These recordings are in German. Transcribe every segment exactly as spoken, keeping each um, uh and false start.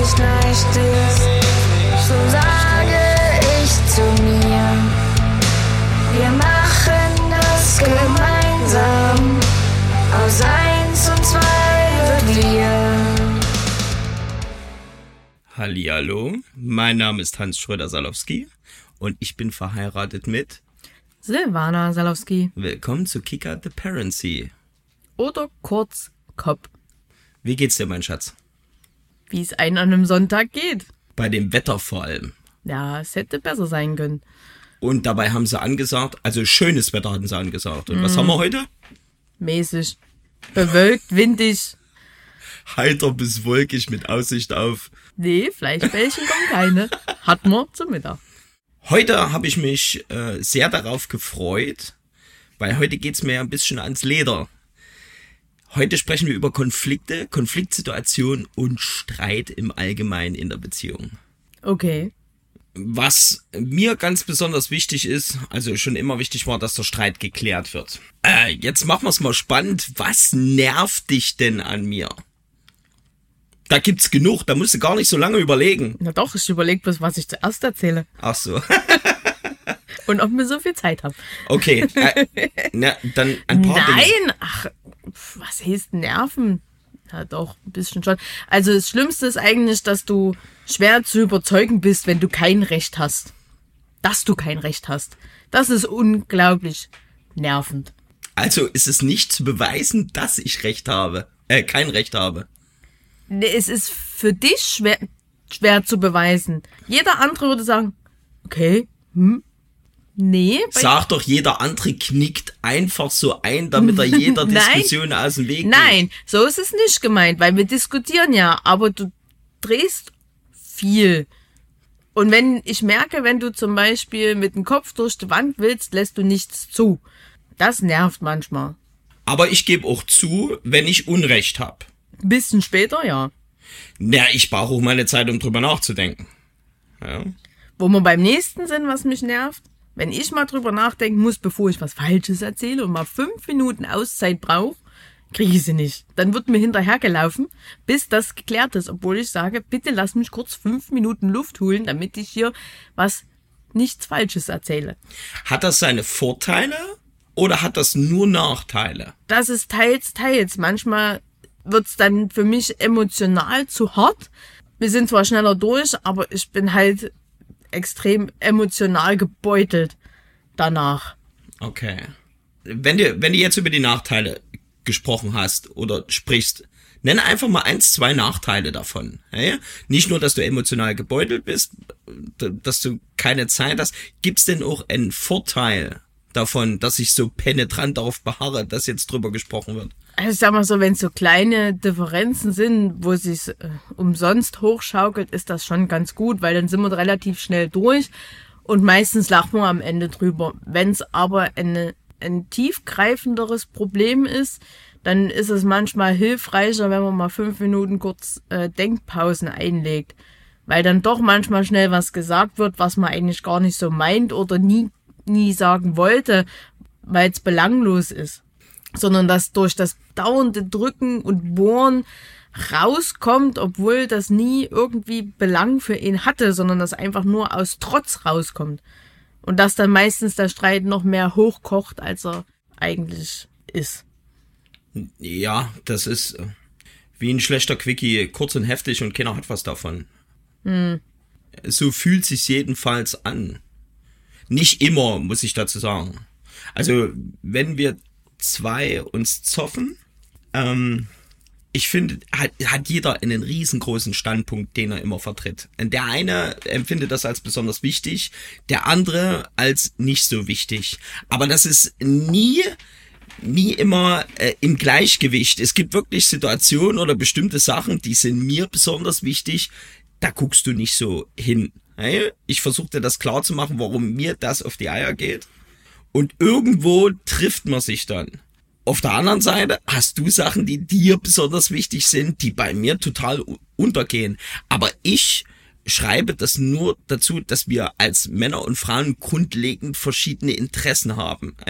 nicht leicht ist, so sage ich zu mir, wir machen das gemeinsam, aus eins und zwei wird wir. Hallihallo, mein Name ist Hans Schröder-Salowski und ich bin verheiratet mit Silvana Salowski. Willkommen zu Kicker the Parency. Oder kurz K O P. Wie geht's dir, mein Schatz? Wie es einem an einem Sonntag geht. Bei dem Wetter vor allem. Ja, es hätte besser sein können. Und dabei haben sie angesagt, also schönes Wetter hatten sie angesagt. Und mm. was haben wir heute? Mäßig. Bewölkt, windig. Heiter bis wolkig mit Aussicht auf... Nee, Fleischbällchen kommen keine. Hatten wir zum Mittag. Heute habe ich mich äh, sehr darauf gefreut, weil heute geht's mir ein bisschen ans Leder. Heute sprechen wir über Konflikte, Konfliktsituationen und Streit im Allgemeinen in der Beziehung. Okay. Was mir ganz besonders wichtig ist, also schon immer wichtig war, dass der Streit geklärt wird. Äh, jetzt machen wir es mal spannend. Was nervt dich denn an mir? Da gibt's genug, da musst du gar nicht so lange überlegen. Na doch, ich überlege bloß, was ich zuerst erzähle. Ach so. Und ob wir so viel Zeit haben. Okay, äh, na, dann ein paar Nein, Dinge. ach, was heißt Nerven? Ja doch, ein bisschen schon. Also das Schlimmste ist eigentlich, dass du schwer zu überzeugen bist, wenn du kein Recht hast. Dass du kein Recht hast. Das ist unglaublich nervend. Also ist es nicht zu beweisen, dass ich Recht habe, äh, kein Recht habe. Es ist für dich schwer, schwer zu beweisen. Jeder andere würde sagen, okay, hm, nee. Sag doch, jeder andere knickt einfach so ein, damit er jeder Diskussion aus dem Weg geht. Nein, so ist es nicht gemeint, weil wir diskutieren ja, aber du drehst viel. Und wenn ich merke, wenn du zum Beispiel mit dem Kopf durch die Wand willst, lässt du nichts zu. Das nervt manchmal. Aber ich gebe auch zu, wenn ich Unrecht habe. Ein bisschen später, ja. Na, ich brauche auch meine Zeit, um drüber nachzudenken. Ja. Wo wir beim nächsten sind, was mich nervt, wenn ich mal drüber nachdenken muss, bevor ich was Falsches erzähle und mal fünf Minuten Auszeit brauche, kriege ich sie nicht. Dann wird mir hinterhergelaufen, bis das geklärt ist, obwohl ich sage, bitte lass mich kurz fünf Minuten Luft holen, damit ich hier was nichts Falsches erzähle. Hat das seine Vorteile oder hat das nur Nachteile? Das ist teils, teils. Manchmal wird's dann für mich emotional zu hart. Wir sind zwar schneller durch, aber ich bin halt extrem emotional gebeutelt danach. Okay. Wenn du, wenn du jetzt über die Nachteile gesprochen hast oder sprichst, nenne einfach mal eins, zwei Nachteile davon. Ja? Nicht nur, dass du emotional gebeutelt bist, dass du keine Zeit hast. Gibt's denn auch einen Vorteil davon, dass ich so penetrant darauf beharre, dass jetzt drüber gesprochen wird? Also ich sag mal so, wenn es so kleine Differenzen sind, wo es sich äh, umsonst hochschaukelt, ist das schon ganz gut, weil dann sind wir relativ schnell durch und meistens lachen wir am Ende drüber. Wenn es aber eine, ein tiefgreifenderes Problem ist, dann ist es manchmal hilfreicher, wenn man mal fünf Minuten kurz äh, Denkpausen einlegt, weil dann doch manchmal schnell was gesagt wird, was man eigentlich gar nicht so meint oder nie, nie sagen wollte, weil es belanglos ist. Sondern dass durch das dauernde Drücken und Bohren rauskommt, obwohl das nie irgendwie Belang für ihn hatte, sondern das einfach nur aus Trotz rauskommt. Und dass dann meistens der Streit noch mehr hochkocht, als er eigentlich ist. Ja, das ist wie ein schlechter Quickie, kurz und heftig und keiner hat was davon. Hm. So fühlt sich's jedenfalls an. Nicht immer, muss ich dazu sagen. Also, wenn wir zwei uns zoffen, ähm, ich finde, hat, hat jeder einen riesengroßen Standpunkt, den er immer vertritt. Der eine empfindet das als besonders wichtig, der andere als nicht so wichtig. Aber das ist nie, nie immer äh, im Gleichgewicht. Es gibt wirklich Situationen oder bestimmte Sachen, die sind mir besonders wichtig, da guckst du nicht so hin. Hey? Ich versuche dir das klar zu machen, warum mir das auf die Eier geht. Und irgendwo trifft man sich dann. Auf der anderen Seite hast du Sachen, die dir besonders wichtig sind, die bei mir total untergehen. Aber ich schreibe das nur dazu, dass wir als Männer und Frauen grundlegend verschiedene Interessen haben.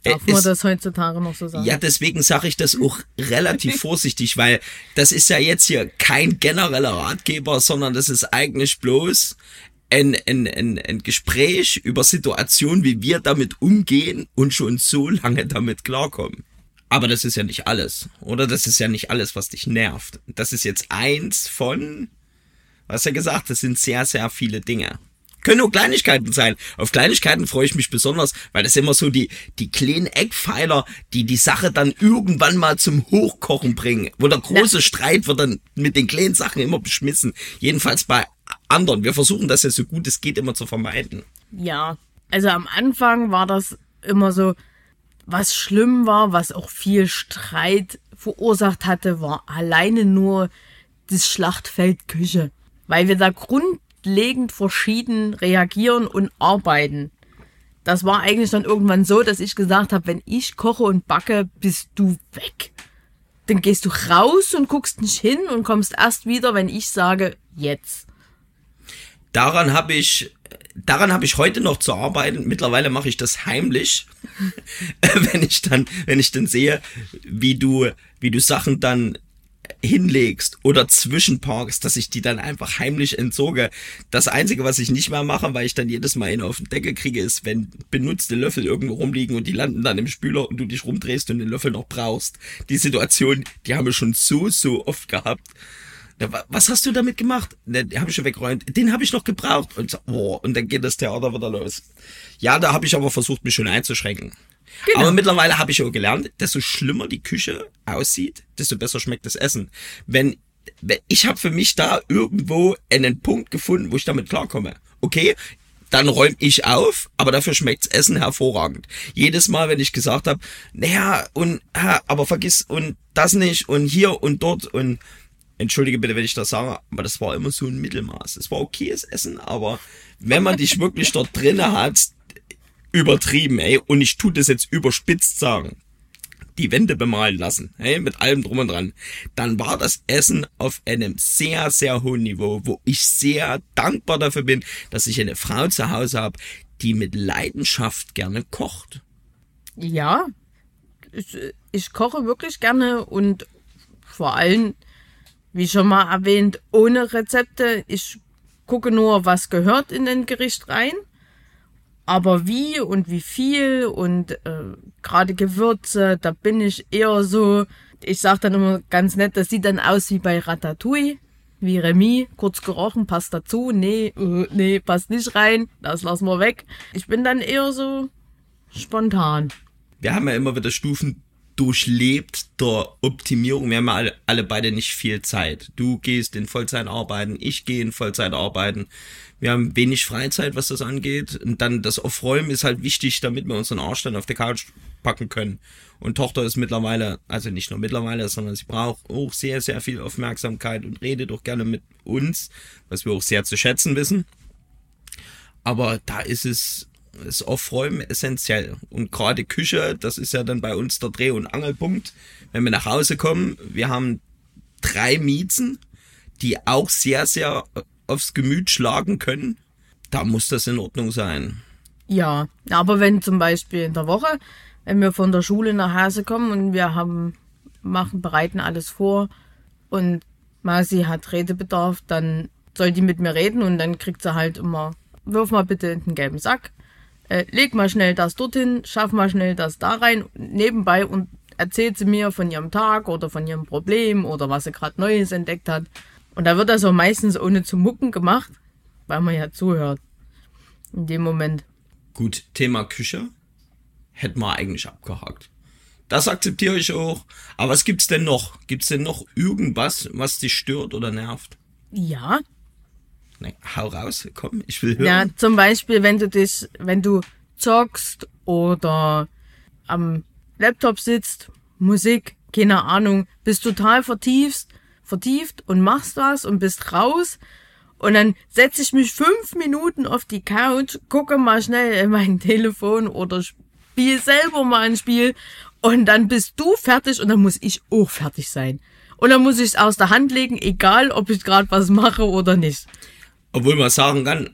Darf äh, man es, das heutzutage noch so sagen? Ja, deswegen sage ich das auch relativ vorsichtig, weil das ist ja jetzt hier kein genereller Ratgeber, sondern das ist eigentlich bloß ein, ein, ein, ein Gespräch über Situationen, wie wir damit umgehen und schon so lange damit klarkommen. Aber das ist ja nicht alles, oder? Das ist ja nicht alles, was dich nervt. Das ist jetzt eins von, was er gesagt, das sind sehr, sehr viele Dinge. Können nur Kleinigkeiten sein. Auf Kleinigkeiten freue ich mich besonders, weil das immer so die, die kleinen Eckpfeiler, die die Sache dann irgendwann mal zum Hochkochen bringen. Wo der große Na. Streit wird dann mit den kleinen Sachen immer beschmissen. Jedenfalls bei anderen. Wir versuchen das ja so gut es geht immer zu vermeiden. Ja, also am Anfang war das immer so, was schlimm war, was auch viel Streit verursacht hatte, war alleine nur das Schlachtfeld Küche. Weil wir da grundlegend verschieden reagieren und arbeiten. Das war eigentlich dann irgendwann so, dass ich gesagt habe, wenn ich koche und backe, bist du weg. Dann gehst du raus und guckst nicht hin und kommst erst wieder, wenn ich sage, jetzt. Daran habe ich, daran habe ich heute noch zu arbeiten. Mittlerweile mache ich das heimlich, wenn ich dann, wenn ich dann sehe, wie du, wie du Sachen dann hinlegst oder zwischenparkst, dass ich die dann einfach heimlich entsorge. Das Einzige, was ich nicht mehr mache, weil ich dann jedes Mal einen auf den Deckel kriege, ist, wenn benutzte Löffel irgendwo rumliegen und die landen dann im Spüler und du dich rumdrehst und den Löffel noch brauchst. Die Situation, die haben wir schon so, so oft gehabt. Was hast du damit gemacht? Den habe ich schon weggeräumt. Den habe ich noch gebraucht. Und, so, oh, und dann geht das Theater wieder los. Ja, da habe ich aber versucht, mich schon einzuschränken. Genau. Aber mittlerweile habe ich auch gelernt, desto schlimmer die Küche aussieht, desto besser schmeckt das Essen. Wenn, wenn ich habe für mich da irgendwo einen Punkt gefunden, wo ich damit klarkomme. Okay, dann räume ich auf, aber dafür schmeckt's Essen hervorragend. Jedes Mal, wenn ich gesagt habe, naja, und aber vergiss und das nicht und hier und dort und entschuldige bitte, wenn ich das sage, aber das war immer so ein Mittelmaß. Es war okayes Essen, aber wenn man dich wirklich dort drinne hat, übertrieben, ey, und ich tue das jetzt überspitzt sagen, die Wände bemalen lassen, ey, mit allem drum und dran, dann war das Essen auf einem sehr, sehr hohen Niveau, wo ich sehr dankbar dafür bin, dass ich eine Frau zu Hause habe, die mit Leidenschaft gerne kocht. Ja, ich, ich koche wirklich gerne und vor allem, wie schon mal erwähnt, ohne Rezepte. Ich gucke nur, was gehört in ein Gericht rein. Aber wie und wie viel und äh, gerade Gewürze, da bin ich eher so, ich sag dann immer ganz nett, das sieht dann aus wie bei Ratatouille, wie Remy, kurz gerochen, passt dazu, nee, uh, nee, passt nicht rein, das lassen wir weg. Ich bin dann eher so spontan. Wir haben ja immer wieder Stufen durchlebt der Optimierung. Wir haben ja alle, alle beide nicht viel Zeit. Du gehst in Vollzeit arbeiten, ich gehe in Vollzeit arbeiten. Wir haben wenig Freizeit, was das angeht. Und dann das Aufräumen ist halt wichtig, damit wir unseren Arsch dann auf der Couch packen können. Und Tochter ist mittlerweile, also nicht nur mittlerweile, sondern sie braucht auch sehr, sehr viel Aufmerksamkeit und redet auch gerne mit uns, was wir auch sehr zu schätzen wissen. Aber da ist es das Aufräumen essentiell. Und gerade Küche, das ist ja dann bei uns der Dreh- und Angelpunkt. Wenn wir nach Hause kommen, wir haben drei Miezen, die auch sehr, sehr aufs Gemüt schlagen können. Da muss das in Ordnung sein. Ja, aber wenn zum Beispiel in der Woche, wenn wir von der Schule nach Hause kommen und wir haben, machen, bereiten alles vor und Masi hat Redebedarf, dann soll die mit mir reden und dann kriegt sie halt immer, wirf mal bitte in den gelben Sack, äh, leg mal schnell das dorthin, schaff mal schnell das da rein, nebenbei und erzählt sie mir von ihrem Tag oder von ihrem Problem oder was sie gerade Neues entdeckt hat. Und da wird das auch meistens ohne zu mucken gemacht, weil man ja zuhört in dem Moment. Gut, Thema Küche hätten wir eigentlich abgehakt. Das akzeptiere ich auch. Aber was gibt's denn noch? Gibt's denn noch irgendwas, was dich stört oder nervt? Ja. Nee, hau raus, komm, ich will hören. Ja, zum Beispiel, wenn du dich, wenn du zockst oder am Laptop sitzt, Musik, keine Ahnung, bist total vertiefst, vertieft und machst was und bist raus. Und dann setze ich mich fünf Minuten auf die Couch, gucke mal schnell in mein Telefon oder spiele selber mal ein Spiel und dann bist du fertig und dann muss ich auch fertig sein. Und dann muss ich es aus der Hand legen, egal ob ich gerade was mache oder nicht. Obwohl man sagen kann,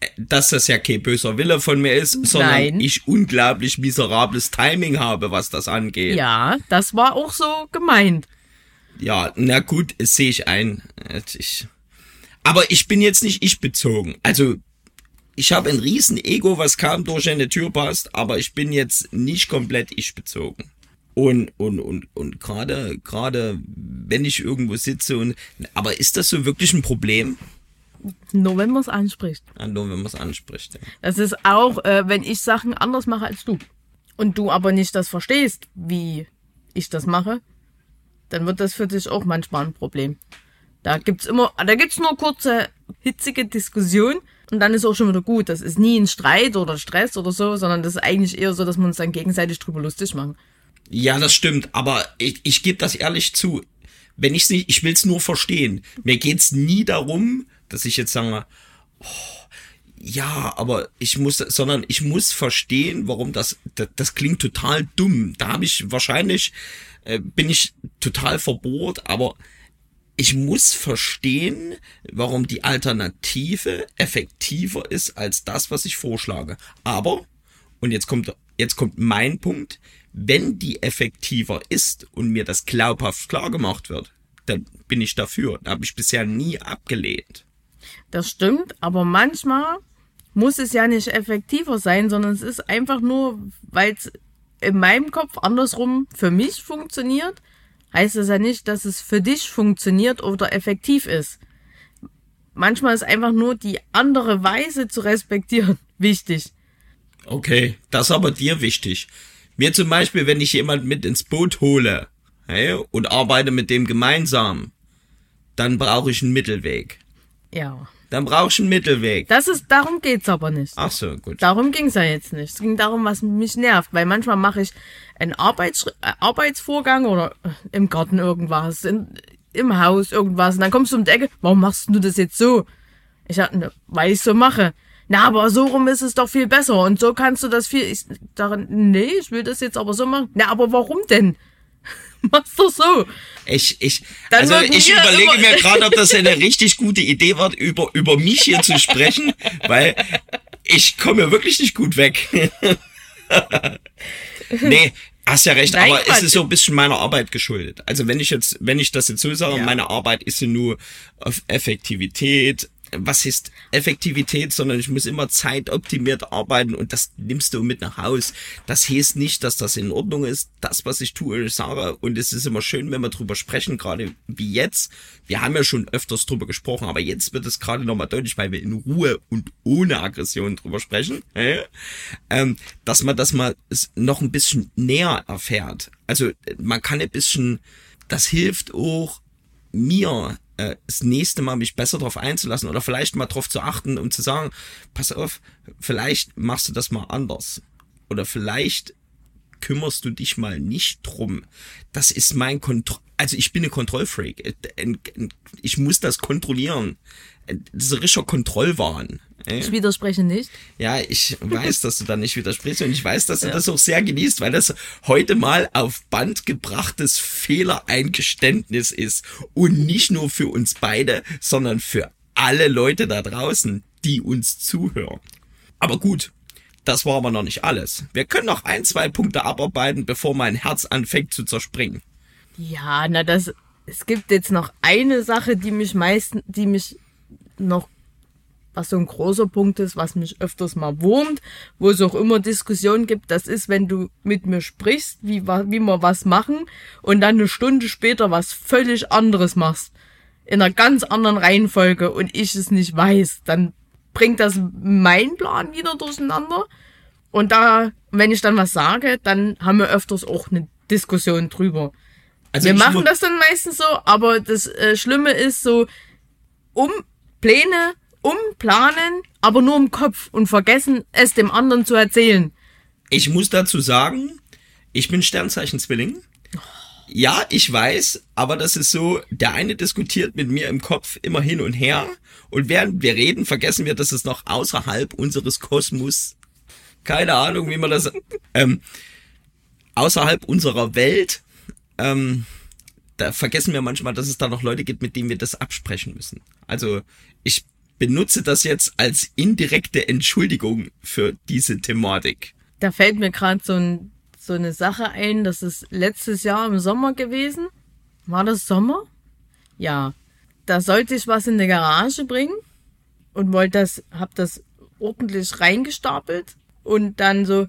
dass das ja kein böser Wille von mir ist, sondern Nein. ich unglaublich miserables Timing habe, was das angeht. Ja, das war auch so gemeint. Ja, na gut, das sehe ich ein. Ich, aber ich bin jetzt nicht ich bezogen. Also, ich habe ein riesen Ego, was kaum durch eine Tür passt, aber ich bin jetzt nicht komplett ich bezogen. Und, und, und, und gerade, gerade, wenn ich irgendwo sitze und, aber ist das so wirklich ein Problem? Nur wenn man es anspricht. Ja, nur wenn man es anspricht. Ja. Das ist auch, äh, wenn ich Sachen anders mache als du. Und du aber nicht das verstehst, wie ich das mache, dann wird das für dich auch manchmal ein Problem. Da gibt's immer, da gibt's nur kurze, hitzige Diskussionen und dann ist auch schon wieder gut. Das ist nie ein Streit oder Stress oder so, sondern das ist eigentlich eher so, dass wir uns dann gegenseitig drüber lustig machen. Ja, das stimmt, aber ich, ich gebe das ehrlich zu. Wenn ich's nicht, ich will's nur verstehen. Mir geht's nie darum, dass ich jetzt sage, oh, ja, aber ich muss, sondern ich muss verstehen, warum das, das, das klingt total dumm. Da habe ich wahrscheinlich, äh, bin ich total verbohrt, aber ich muss verstehen, warum die Alternative effektiver ist als das, was ich vorschlage. Aber, und jetzt kommt, jetzt kommt mein Punkt, wenn die effektiver ist und mir das glaubhaft klar gemacht wird, dann bin ich dafür. Da habe ich bisher nie abgelehnt. Das stimmt, aber manchmal muss es ja nicht effektiver sein, sondern es ist einfach nur, weil es in meinem Kopf andersrum für mich funktioniert, heißt es ja nicht, dass es für dich funktioniert oder effektiv ist. Manchmal ist einfach nur die andere Weise zu respektieren wichtig. Okay, das ist aber dir wichtig. Mir zum Beispiel, wenn ich jemand mit ins Boot hole, hey, und arbeite mit dem gemeinsam, dann brauche ich einen Mittelweg. Ja. Dann brauche ich einen Mittelweg. Das ist, darum geht's aber nicht. Ach so, gut. Darum ging's ja jetzt nicht. Es ging darum, was mich nervt, weil manchmal mache ich einen Arbeits, äh, Arbeitsvorgang oder im Garten irgendwas, in, im Haus irgendwas und dann kommst du um die Ecke, warum machst du das jetzt so? Ich sag, ne, weil ich so mache. Na, aber so rum ist es doch viel besser und so kannst du das viel, ich dachte, nee, ich will das jetzt aber so machen. Na, aber warum denn? Mach's doch so. Ich, ich, Dann also würden ich wir überlege immer- mir gerade, ob das eine richtig gute Idee wird, über, über mich hier zu sprechen, weil ich komme wirklich nicht gut weg. Nee, hast ja recht, Nein, aber Quatsch. es ist so ein bisschen meiner Arbeit geschuldet. Also wenn ich jetzt, wenn ich das jetzt so sage, Ja. meine Arbeit ist ja nur auf Effektivität. Was ist Effektivität, sondern ich muss immer zeitoptimiert arbeiten und das nimmst du mit nach Haus. Das heißt nicht, dass das in Ordnung ist, das, was ich tue, ich sage. Und es ist immer schön, wenn wir drüber sprechen, gerade wie jetzt. Wir haben ja schon öfters drüber gesprochen, aber jetzt wird es gerade nochmal deutlich, weil wir in Ruhe und ohne Aggression drüber sprechen, äh, ähm, dass man das mal noch ein bisschen näher erfährt. Also man kann ein bisschen, das hilft auch mir, äh, das nächste Mal mich besser darauf einzulassen oder vielleicht mal drauf zu achten, um zu sagen, pass auf, vielleicht machst du das mal anders. Oder vielleicht kümmerst du dich mal nicht drum. Das ist mein Kontroll... Also ich bin ein Kontrollfreak. Ich muss das kontrollieren. Das ist ein richtiger Kontrollwahn. Ich widerspreche nicht. Ja, ich weiß, dass du da nicht widersprichst und ich weiß, dass du ja. das auch sehr genießt, weil das heute mal auf Band gebrachtes Fehlereingeständnis ist und nicht nur für uns beide, sondern für alle Leute da draußen, die uns zuhören. Aber gut, das war aber noch nicht alles. Wir können noch ein, zwei Punkte abarbeiten, bevor mein Herz anfängt zu zerspringen. Ja, na das, es gibt jetzt noch eine Sache, die mich meistens, die mich noch, was so ein großer Punkt ist, was mich öfters mal wurmt, wo es auch immer Diskussionen gibt, das ist, wenn du mit mir sprichst, wie, wie wir was machen und dann eine Stunde später was völlig anderes machst. In einer ganz anderen Reihenfolge und ich es nicht weiß, dann bringt das meinen Plan wieder durcheinander. Und da, wenn ich dann was sage, dann haben wir öfters auch eine Diskussion drüber. Also wir ich machen mu- das dann meistens so, aber das äh, Schlimme ist so, um Pläne, umplanen, aber nur im Kopf und vergessen, es dem anderen zu erzählen. Ich muss dazu sagen, ich bin Sternzeichen-Zwilling. Ja, ich weiß, aber das ist so, der eine diskutiert mit mir im Kopf immer hin und her und während wir reden, vergessen wir, dass es noch außerhalb unseres Kosmos, keine Ahnung, wie man das, ähm, außerhalb unserer Welt, ähm, da vergessen wir manchmal, dass es da noch Leute gibt, mit denen wir das absprechen müssen. Also ich benutze das jetzt als indirekte Entschuldigung für diese Thematik. Da fällt mir gerade so, ein, so eine Sache ein, das ist letztes Jahr im Sommer gewesen. War das Sommer? Ja. Da sollte ich was in die Garage bringen und wollte das, hab das ordentlich reingestapelt und dann so,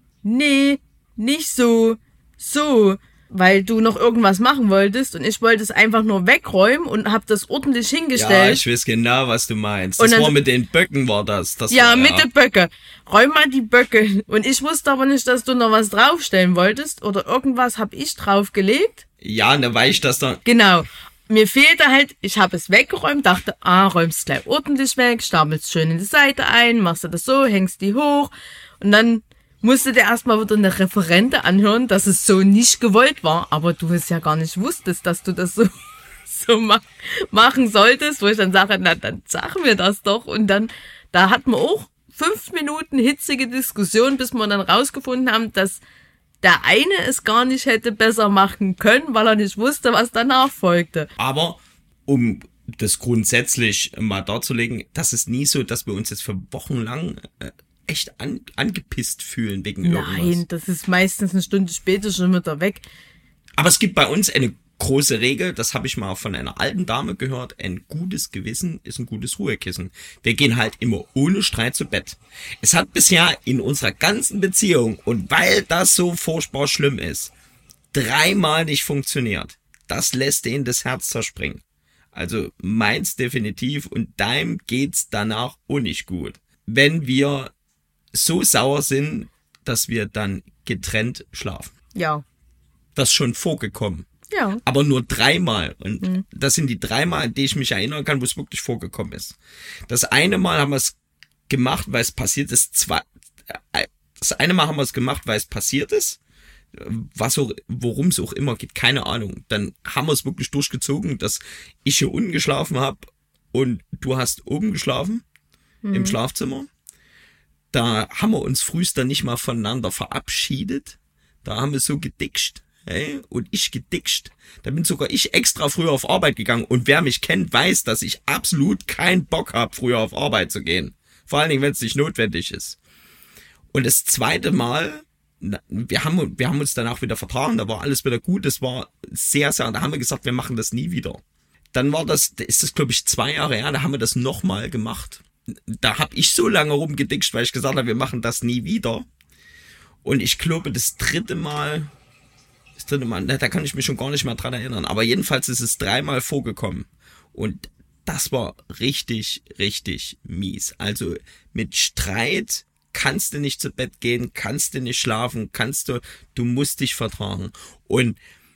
nee, nicht so, so, weil du noch irgendwas machen wolltest und ich wollte es einfach nur wegräumen und hab das ordentlich hingestellt. Ja, ich weiß genau, was du meinst. Das dann, war mit den Böcken, war das. das ja, war, mit ja. den Böcken. Räum mal die Böcke. Und ich wusste aber nicht, dass du noch was draufstellen wolltest oder irgendwas hab ich draufgelegt. Ja, dann weiß ich das dann. Genau. Mir fehlte halt, ich habe es weggeräumt, dachte, ah, räumst gleich ordentlich weg, stapelst schön in die Seite ein, machst du das so, hängst die hoch und dann musste der erstmal wieder eine Referente anhören, dass es so nicht gewollt war, aber du es ja gar nicht wusstest, dass du das so, so ma- machen solltest, wo ich dann sage, na, dann sag mir das doch und dann, da hatten wir auch fünf Minuten hitzige Diskussion, bis wir dann rausgefunden haben, dass der eine es gar nicht hätte besser machen können, weil er nicht wusste, was danach folgte. Aber um das grundsätzlich mal darzulegen, das ist nie so, dass wir uns jetzt für Wochen lang äh, echt an, angepisst fühlen wegen irgendwas. Nein, das ist meistens eine Stunde später schon wieder weg. Aber es gibt bei uns eine große Regel, das habe ich mal von einer alten Dame gehört, ein gutes Gewissen ist ein gutes Ruhekissen. Wir gehen halt immer ohne Streit zu Bett. Es hat bisher in unserer ganzen Beziehung, und weil das so furchtbar schlimm ist, dreimal nicht funktioniert. Das lässt denen das Herz zerspringen. Also meins definitiv und deinem geht's danach auch nicht gut. Wenn wir so sauer sind, dass wir dann getrennt schlafen. Ja. Das ist schon vorgekommen. Ja. Aber nur dreimal. Und Mhm. das sind die dreimal, an die ich mich erinnern kann, wo es wirklich vorgekommen ist. Das eine Mal haben wir es gemacht, weil es passiert ist. Zwei, äh, das eine Mal haben wir es gemacht, weil es passiert ist. Was auch, worum es auch immer geht, keine Ahnung. Dann haben wir es wirklich durchgezogen, dass ich hier unten geschlafen habe und du hast oben geschlafen, mhm. im Schlafzimmer. Da haben wir uns frühst dann nicht mal voneinander verabschiedet. Da haben wir so gedickscht. Hey, und ich gedickscht. Da bin sogar ich extra früher auf Arbeit gegangen. Und wer mich kennt, weiß, dass ich absolut keinen Bock habe, früher auf Arbeit zu gehen. Vor allen Dingen, wenn es nicht notwendig ist. Und das zweite Mal, wir haben, wir haben uns danach wieder vertragen, da war alles wieder gut. Das war sehr, sehr, da haben wir gesagt, wir machen das nie wieder. Dann war das, da ist das glaube ich zwei Jahre her, da haben wir das nochmal gemacht. Da habe ich so lange rumgedickscht, weil ich gesagt habe, wir machen das nie wieder. Und ich glaube, das dritte Mal... Das dritte Mal, da kann ich mich schon gar nicht mehr dran erinnern. Aber jedenfalls ist es dreimal vorgekommen. Und das war richtig, richtig mies. Also mit Streit kannst du nicht zu Bett gehen, kannst du nicht schlafen, kannst du, du musst dich vertragen. Und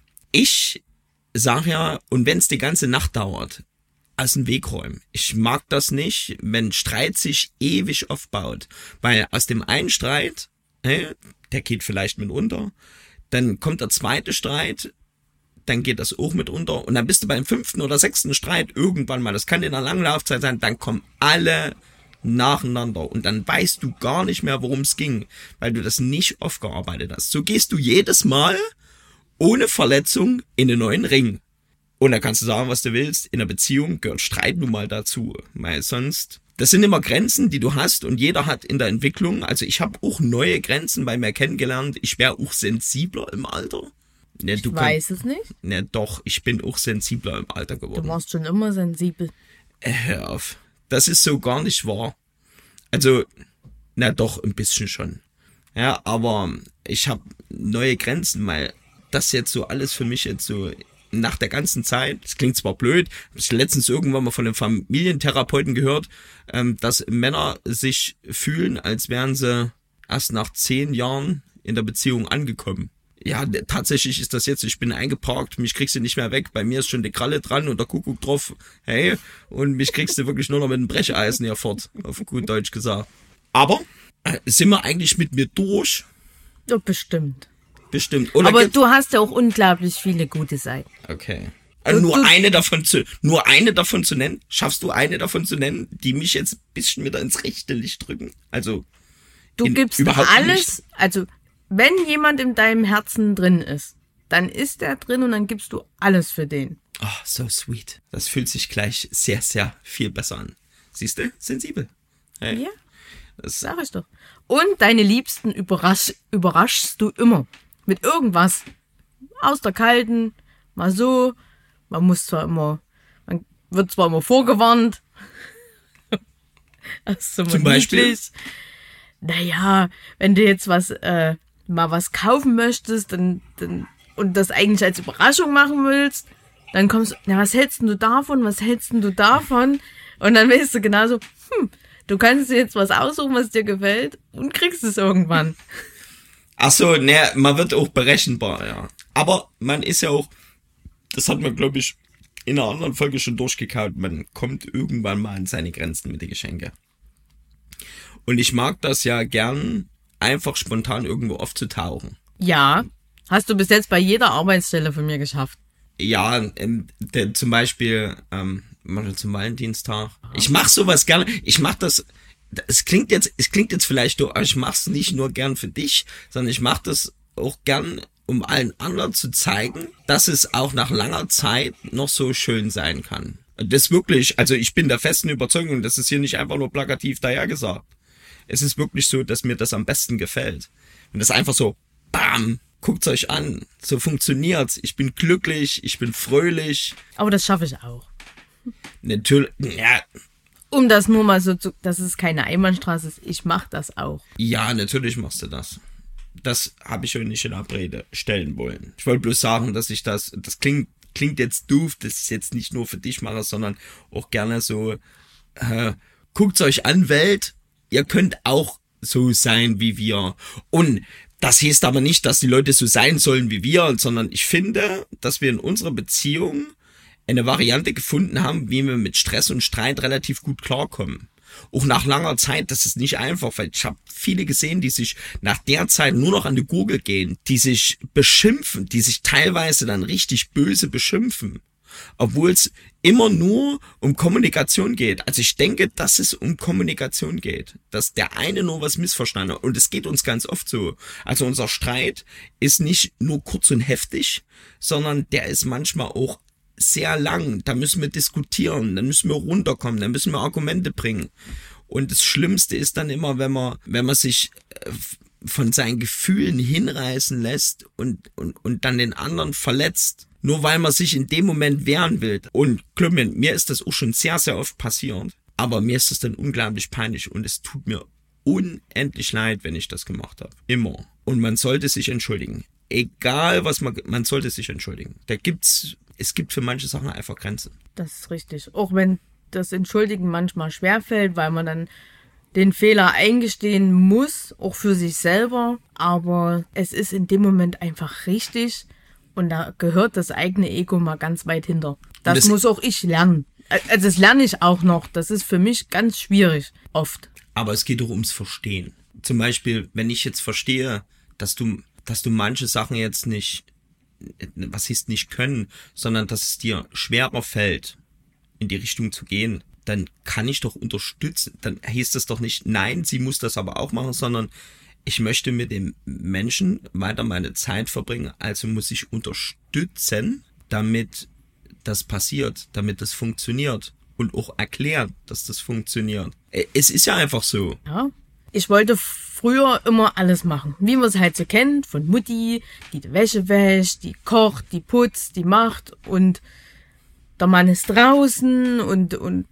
ich sag ja, und wenn es die ganze Nacht dauert, aus dem Weg räumen. Ich mag das nicht, wenn Streit sich ewig aufbaut. Weil aus dem einen Streit, hey, der geht vielleicht mit unter. Dann kommt der zweite Streit, dann geht das auch mit unter und dann bist du beim fünften oder sechsten Streit irgendwann mal, das kann in einer langen Laufzeit sein, dann kommen alle nacheinander und dann weißt du gar nicht mehr, worum es ging, weil du das nicht aufgearbeitet hast. So gehst du jedes Mal ohne Verletzung in den neuen Ring. Und da kannst du sagen, was du willst, in einer Beziehung gehört Streit nun mal dazu, weil sonst... Das sind immer Grenzen, die du hast und jeder hat in der Entwicklung, also ich habe auch neue Grenzen bei mir kennengelernt, ich wäre auch sensibler im Alter. Ne, Ich du weiß kann, es nicht. Ne, doch, ich bin auch sensibler im Alter geworden. Du warst schon immer sensibel. Äh, hör auf, das ist so gar nicht wahr. Also, na doch, ein bisschen schon. Ja, aber ich habe neue Grenzen, weil das jetzt so alles für mich jetzt so... Nach der ganzen Zeit, das klingt zwar blöd, habe ich letztens irgendwann mal von einem Familientherapeuten gehört, ähm, dass Männer sich fühlen, als wären sie erst nach zehn Jahren in der Beziehung angekommen. Ja, tatsächlich ist das jetzt, ich bin eingeparkt, mich kriegst du nicht mehr weg, bei mir ist schon die Kralle dran und der Kuckuck drauf, hey, und mich kriegst du wirklich nur noch mit einem Brecheisen hier fort, auf gut Deutsch gesagt. Aber, äh, sind wir eigentlich mit mir durch? Ja, bestimmt. Bestimmt. Oder aber du hast ja auch unglaublich viele gute Seiten. Okay. Also nur du, eine davon zu, nur eine davon zu nennen? Schaffst du eine davon zu nennen, die mich jetzt ein bisschen wieder ins rechte Licht drücken? Also, du in, gibst überhaupt alles, nicht. Also, wenn jemand in deinem Herzen drin ist, dann ist er drin und dann gibst du alles für den. Oh, so sweet. Das fühlt sich gleich sehr, sehr viel besser an. Siehst du? Sensibel. Hey. Ja, Das, sag ich doch. Und deine Liebsten überrasch, überraschst du immer. Mit irgendwas. Aus der Kalten, mal so. Man muss zwar immer, man wird zwar immer vorgewarnt. Das ist immer Zum Beispiel? niedlich. Naja, wenn du jetzt was, äh, mal was kaufen möchtest, dann, dann, und das eigentlich als Überraschung machen willst, dann kommst du, na, was hältst denn du davon, was hältst denn du davon? Und dann weißt du genauso, hm, du kannst dir jetzt was aussuchen, was dir gefällt und kriegst es irgendwann. ach so, ne, man wird auch berechenbar, ja. Aber man ist ja auch, das hat man, glaube ich, in einer anderen Folge schon durchgekaut, man kommt irgendwann mal an seine Grenzen mit den Geschenken. Und ich mag das ja gern, einfach spontan irgendwo aufzutauchen. Ja, hast du bis jetzt bei jeder Arbeitsstelle von mir geschafft. Ja, ähm, der, zum Beispiel ähm, manchmal zum Valentinstag. Ich mach sowas gerne. Ich mach das. Es klingt jetzt, es klingt jetzt vielleicht so, aber ich mach's nicht nur gern für dich, sondern ich mach das auch gern, um allen anderen zu zeigen, dass es auch nach langer Zeit noch so schön sein kann. Das wirklich, also ich bin der festen Überzeugung, das ist hier nicht einfach nur plakativ dahergesagt. Es ist wirklich so, dass mir das am besten gefällt. Und das einfach so, bam, guckt's euch an, so funktioniert's. Ich bin glücklich, ich bin fröhlich. Aber das schaffe ich auch. Natürlich, ja, Um das nur mal so zu, dass es keine Einbahnstraße ist, ich mache das auch. ja, natürlich machst du das. Das habe ich euch nicht in Abrede stellen wollen. Ich wollte bloß sagen, dass ich das, das klingt, klingt jetzt doof, dass ich jetzt nicht nur für dich mache, sondern auch gerne so, äh, guckt's euch an, Welt, ihr könnt auch so sein wie wir. Und das heißt aber nicht, dass die Leute so sein sollen wie wir, sondern ich finde, dass wir in unserer Beziehung eine Variante gefunden haben, wie wir mit Stress und Streit relativ gut klarkommen. Auch nach langer Zeit, das ist nicht einfach, weil ich habe viele gesehen, die sich nach der Zeit nur noch an die Gurgel gehen, die sich beschimpfen, die sich teilweise dann richtig böse beschimpfen, obwohl es immer nur um Kommunikation geht. Also ich denke, dass es um Kommunikation geht, dass der eine nur was missverstanden hat und es geht uns ganz oft so. Also unser Streit ist nicht nur kurz und heftig, sondern der ist manchmal auch sehr lang, da müssen wir diskutieren, dann müssen wir runterkommen, dann müssen wir Argumente bringen. Und das Schlimmste ist dann immer, wenn man, wenn man sich von seinen Gefühlen hinreißen lässt und, und, und dann den anderen verletzt, nur weil man sich in dem Moment wehren will. Und glaub mir, mir ist das auch schon sehr, sehr oft passiert, aber mir ist das dann unglaublich peinlich und es tut mir unendlich leid, wenn ich das gemacht habe. Immer. Und man sollte sich entschuldigen. Egal was man, man sollte sich entschuldigen. Da gibt's Es gibt für manche Sachen einfach Grenzen. Das ist richtig. Auch wenn das Entschuldigen manchmal schwerfällt, weil man dann den Fehler eingestehen muss, auch für sich selber. Aber es ist in dem Moment einfach richtig und da gehört das eigene Ego mal ganz weit hinter. Das, das muss auch ich lernen. Also das lerne ich auch noch. Das ist für mich ganz schwierig, oft. Aber es geht doch ums Verstehen. Zum Beispiel, wenn ich jetzt verstehe, dass du, dass du manche Sachen jetzt nicht was heißt nicht können, sondern dass es dir schwerer fällt, in die Richtung zu gehen, dann kann ich doch unterstützen. Dann heißt es doch nicht, nein, sie muss das aber auch machen, sondern ich möchte mit dem Menschen weiter meine Zeit verbringen, also muss ich unterstützen, damit das passiert, damit das funktioniert und auch erklären, dass das funktioniert. Es ist ja einfach so. Ja. Ich wollte früher immer alles machen, wie man es halt so kennt, von Mutti, die die Wäsche wäscht, die kocht, die putzt, die macht und der Mann ist draußen und, und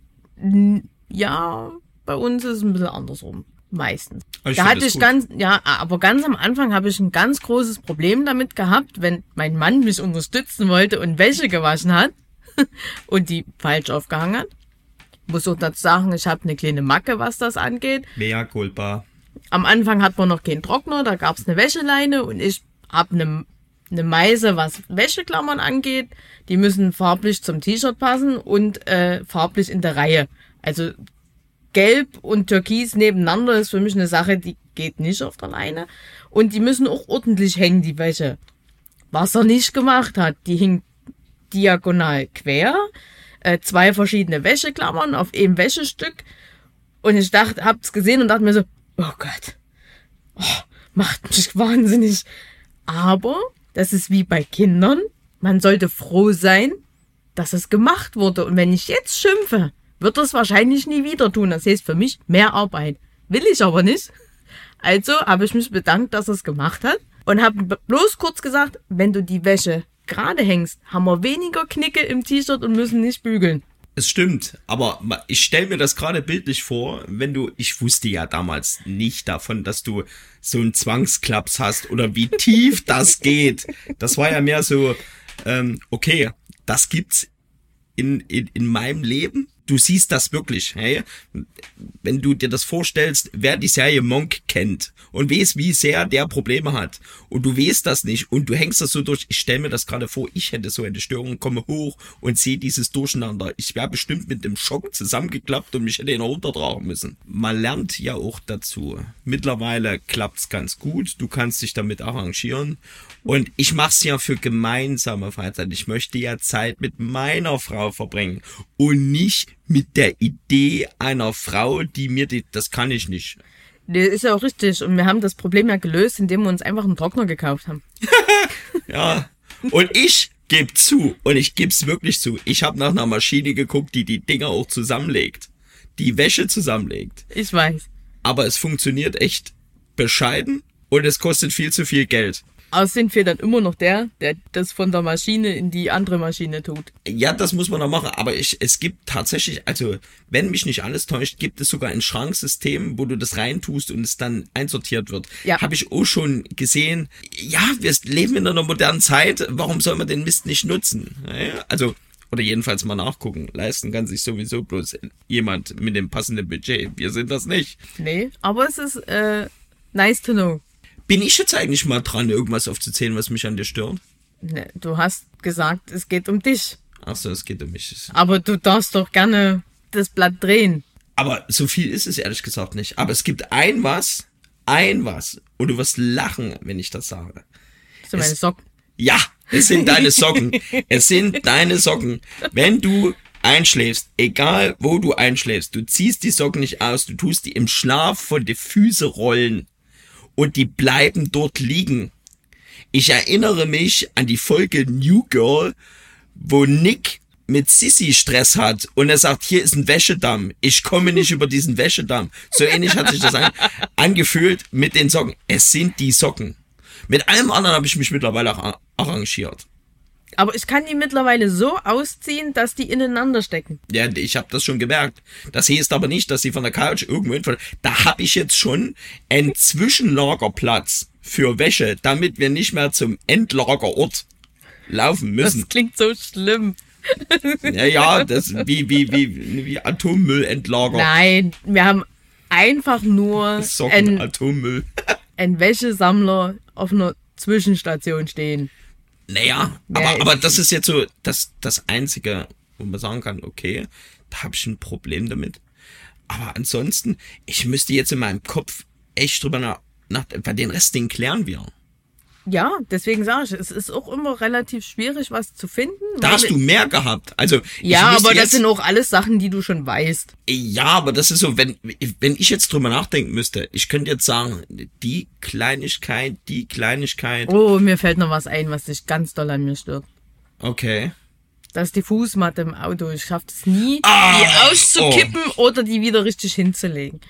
ja, bei uns ist es ein bisschen andersrum, meistens. Ich da hatte ich gut. ganz, ja, aber ganz am Anfang habe ich ein ganz großes Problem damit gehabt, wenn mein Mann mich unterstützen wollte und Wäsche gewaschen hat und die falsch aufgehangen hat. Muss auch dazu sagen, ich habe eine kleine Macke, was das angeht. Mea culpa. Am Anfang hat man noch keinen Trockner, da gab's eine Wäscheleine und ich habe eine, eine Meise, was Wäscheklammern angeht. Die müssen farblich zum T-Shirt passen und äh, farblich in der Reihe. Also Gelb und Türkis nebeneinander ist für mich eine Sache, die geht nicht auf der Leine. Und die müssen auch ordentlich hängen, die Wäsche. Was er nicht gemacht hat, die hing diagonal quer. Zwei verschiedene Wäscheklammern auf einem Wäschestück und ich dachte, hab's gesehen und dachte mir so, oh Gott, oh, macht mich wahnsinnig. Aber das ist wie bei Kindern, man sollte froh sein, dass es gemacht wurde und wenn ich jetzt schimpfe, wird das wahrscheinlich nie wieder tun. Das heißt für mich mehr Arbeit. Will ich aber nicht. Also habe ich mich bedankt, dass er es gemacht hat und habe bloß kurz gesagt, wenn du die Wäsche gerade hängst, haben wir weniger Knicke im T-Shirt und müssen nicht bügeln. Es stimmt, aber ich stelle mir das gerade bildlich vor, wenn du, ich wusste ja damals nicht davon, dass du so einen Zwangsklaps hast oder wie tief das geht. Das war ja mehr so, ähm, okay, das gibt's in, in, in meinem Leben. Du siehst das wirklich, hey? Wenn du dir das vorstellst, wer die Serie Monk kennt und weiß, wie sehr der Probleme hat und du weißt das nicht und du hängst das so durch, ich stelle mir das gerade vor, ich hätte so eine Störung, komme hoch und sehe dieses Durcheinander. Ich wäre bestimmt mit dem Schock zusammengeklappt und mich hätte ihn runtertragen müssen. Man lernt ja auch dazu. Mittlerweile klappt's ganz gut, du kannst dich damit arrangieren und ich mache es ja für gemeinsame Freizeit. Ich möchte ja Zeit mit meiner Frau verbringen und nicht mit der Idee einer Frau, die mir die, das kann ich nicht. Das ist ja auch richtig. Und wir haben das Problem ja gelöst, indem wir uns einfach einen Trockner gekauft haben. Ja. Und ich gebe zu, und ich gebe es wirklich zu, ich habe nach einer Maschine geguckt, die die Dinger auch zusammenlegt. Die Wäsche zusammenlegt. Ich weiß. Aber es funktioniert echt bescheiden und es kostet viel zu viel Geld. Außerdem fehlt dann immer noch der, der das von der Maschine in die andere Maschine tut. Ja, das muss man noch machen, aber ich, es gibt tatsächlich, also wenn mich nicht alles täuscht, gibt es sogar ein Schranksystem, wo du das reintust und es dann einsortiert wird. Ja. Habe ich auch schon gesehen. Ja, wir leben in einer modernen Zeit, warum soll man den Mist nicht nutzen? Ja, also, oder jedenfalls mal nachgucken. Leisten kann sich sowieso bloß jemand mit dem passenden Budget. Wir sind das nicht. Nee, aber es ist äh, nice to know. Bin ich jetzt eigentlich mal dran, irgendwas aufzuzählen, was mich an dir stört? Nee, du hast gesagt, es geht um dich. Ach so, es geht um mich. Aber du darfst doch gerne das Blatt drehen. Aber so viel ist es ehrlich gesagt nicht. Aber es gibt ein was, ein was. Und du wirst lachen, wenn ich das sage. Das sind meine Socken. Ja, es sind deine Socken. Es sind deine Socken. Wenn du einschläfst, egal wo du einschläfst, du ziehst die Socken nicht aus, du tust die im Schlaf von die Füße rollen. Und die bleiben dort liegen. Ich erinnere mich an die Folge New Girl, wo Nick mit Sissy Stress hat und er sagt, hier ist ein Wäschedamm. Ich komme nicht über diesen Wäschedamm. So ähnlich hat sich das an, angefühlt mit den Socken. Es sind die Socken. Mit allem anderen habe ich mich mittlerweile auch arrangiert. Aber ich kann die mittlerweile so ausziehen, dass die ineinander stecken. Ja, ich habe das schon gemerkt. Das heißt aber nicht, dass sie von der Couch irgendwo hinfallen. Da habe ich jetzt schon einen Zwischenlagerplatz für Wäsche, damit wir nicht mehr zum Endlagerort laufen müssen. Das klingt so schlimm. Ja, ja, das wie wie wie wie Atommüllendlager. Nein, wir haben einfach nur Socken, einen, Atommüll. einen Wäschesammler auf einer Zwischenstation stehen. Naja, Ja, aber, ich- aber das ist jetzt so das, das Einzige, wo man sagen kann, okay, da habe ich ein Problem damit. Aber ansonsten, ich müsste jetzt in meinem Kopf echt drüber nach, nach bei den Rest, den klären wir. Ja, deswegen sage ich, es ist auch immer relativ schwierig, was zu finden. Da weil- hast du mehr gehabt. Also, Ja, ich müsste aber das jetzt, sind auch alles Sachen, die du schon weißt. ja, aber das ist so, wenn, wenn ich jetzt drüber nachdenken müsste, ich könnte jetzt sagen, die Kleinigkeit, die Kleinigkeit, Oh, mir fällt noch was ein, was dich ganz doll an mir stört. okay. Das ist die Fußmatte im Auto. Ich schaffe es nie, Ah, die auszukippen oder die wieder richtig hinzulegen.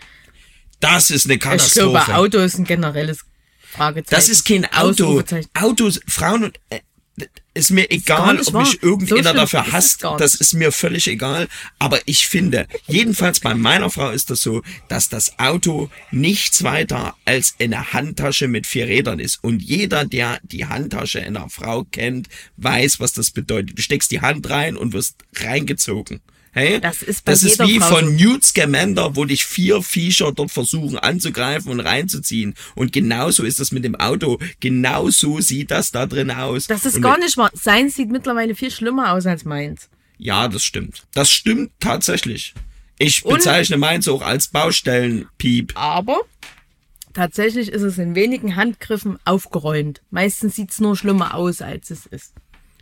Das ist eine Ich Katastrophe. glaube, Auto ist ein generelles Fragezeichen. Das ist kein Auto. Ausrufezeichen. Autos, Frauen und äh, ist mir gar egal, nicht ob wahr. mich So irgendjemand schlimm dafür ist es hasst. gar Das nicht. ist mir völlig egal. Aber ich finde, jedenfalls bei meiner Frau ist das so, dass das Auto nichts weiter als eine Handtasche mit vier Rädern ist. Und jeder, der die Handtasche einer Frau kennt, weiß, was das bedeutet. Du steckst die Hand rein und wirst reingezogen. Hey? Das ist bei das ist jeder wie Frau von so. Newt Scamander, wo dich vier Viecher dort versuchen anzugreifen und reinzuziehen. Und genauso ist das mit dem Auto. Genauso sieht das da drin aus. Das ist und gar nicht wahr. Seins sieht mittlerweile viel schlimmer aus als meins. Ja, das stimmt. Das stimmt tatsächlich. Ich Und- bezeichne meins auch als Baustellenpiep. Aber tatsächlich ist es in wenigen Handgriffen aufgeräumt. Meistens sieht's nur schlimmer aus, als es ist.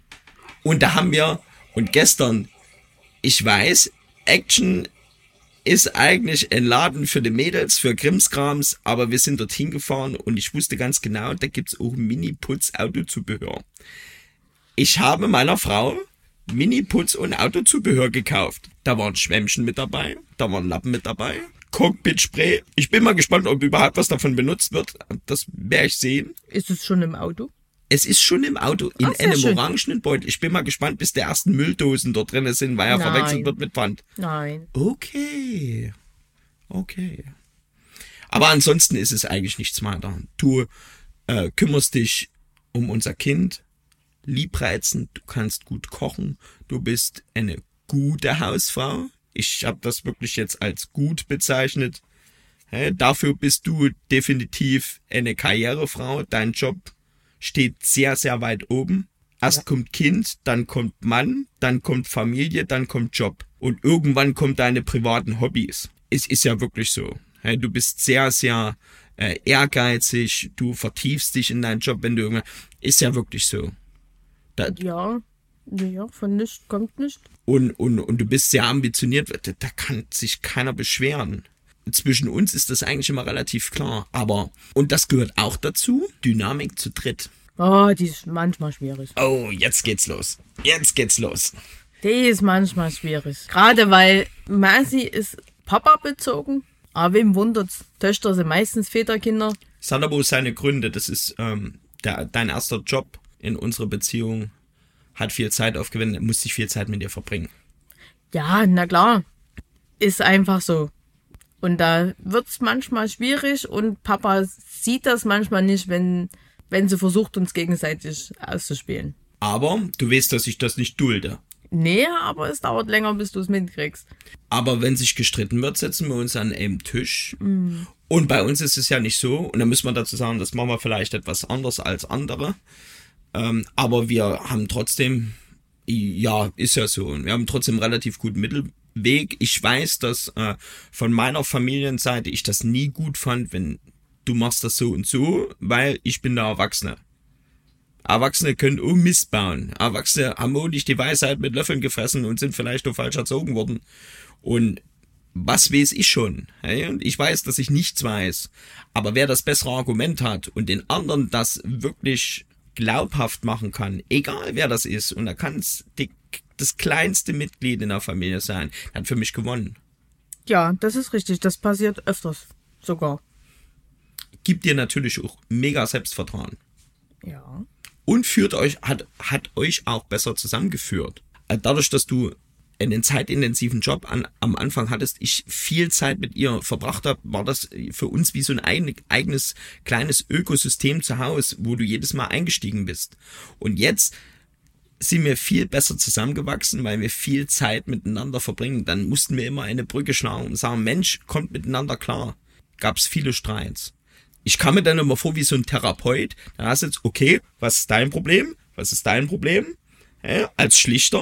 Und da haben wir, und gestern, ich weiß, Action ist eigentlich ein Laden für die Mädels, für Krimskrams, aber wir sind dorthin gefahren und ich wusste ganz genau, da gibt's auch Mini-Putz-Autozubehör. Ich habe meiner Frau Mini-Putz- und Autozubehör gekauft. Da waren Schwämmchen mit dabei, da waren Lappen mit dabei, Cockpit-Spray. Ich bin mal gespannt, ob überhaupt was davon benutzt wird. Das werde ich sehen. Ist es schon im Auto? Es ist schon im Auto in Ach, sehr einem schön. orangenen Beutel. Ich bin mal gespannt, bis die ersten Mülldosen dort drin sind, weil er Nein. verwechselt wird mit Pfand. Nein. Okay. Okay. Aber ansonsten ist es eigentlich nichts weiter. Du äh, kümmerst dich um unser Kind, liebreizend, du kannst gut kochen, du bist eine gute Hausfrau. Ich habe das wirklich jetzt als gut bezeichnet. Hä? Dafür bist du definitiv eine Karrierefrau. Dein Job steht sehr, sehr weit oben. Erst ja. kommt Kind, dann kommt Mann, dann kommt Familie, dann kommt Job. Und irgendwann kommen deine privaten Hobbys. Es ist ja wirklich so. Hä? Du bist sehr, sehr äh, ehrgeizig. Du vertiefst dich in deinen Job, wenn du irgendwann... Ist ja wirklich so. Da, Ja, ja, von nichts kommt nicht. Und, und, und du bist sehr ambitioniert, da, da kann sich keiner beschweren. Zwischen uns ist das eigentlich immer relativ klar. Aber, und das gehört auch dazu, Dynamik zu dritt. Oh, die ist manchmal schwierig. Oh, jetzt geht's los. Jetzt geht's los. Die ist manchmal schwierig. Gerade weil Masi ist Papa bezogen. Aber wem wundert's? Töchter sind meistens Väterkinder. Es hat aber auch seine Gründe. Das ist ähm, der, dein erster Job in unserer Beziehung. Hat viel Zeit aufgewendet, musste ich viel Zeit mit dir verbringen. Ja, na klar. Ist einfach so. Und da wird's manchmal schwierig und Papa sieht das manchmal nicht, wenn, wenn sie versucht, uns gegenseitig auszuspielen. Aber du weißt, dass ich das nicht dulde. Nee, aber es dauert länger, bis du es mitkriegst. Aber wenn sich gestritten wird, setzen wir uns an einem Tisch. Mm. Und bei uns ist es ja nicht so. Und dann müssen wir dazu sagen, das machen wir vielleicht etwas anders als andere. Ähm, aber wir haben trotzdem, ja, ist ja so. Und wir haben trotzdem relativ guten Mittelweg. Ich weiß, dass äh, von meiner Familienseite ich das nie gut fand, wenn du machst das so und so, weil ich bin der Erwachsene. Erwachsene können auch Mist bauen. Erwachsene haben auch nicht die Weisheit mit Löffeln gefressen und sind vielleicht auch falsch erzogen worden. Und was weiß ich schon? Hey? Und ich weiß, dass ich nichts weiß. Aber wer das bessere Argument hat und den anderen das wirklich glaubhaft machen kann, egal wer das ist, und da kann es die, das kleinste Mitglied in der Familie sein, hat für mich gewonnen. Ja, das ist richtig. Das passiert öfters sogar. Gibt dir natürlich auch mega Selbstvertrauen. Ja. Und führt euch, hat, hat euch auch besser zusammengeführt. Dadurch, dass du einen zeitintensiven Job an, am Anfang hattest, ich viel Zeit mit ihr verbracht habe, war das für uns wie so ein eigen, eigenes kleines Ökosystem zu Hause, wo du jedes Mal eingestiegen bist. Und jetzt sind wir viel besser zusammengewachsen, weil wir viel Zeit miteinander verbringen. Dann mussten wir immer eine Brücke schlagen und sagen, Mensch, kommt miteinander klar. Gab es viele Streits. Ich kam mir dann immer vor wie so ein Therapeut. Dann hast du jetzt, okay, was ist dein Problem? Was ist dein Problem? Ja, als Schlichter.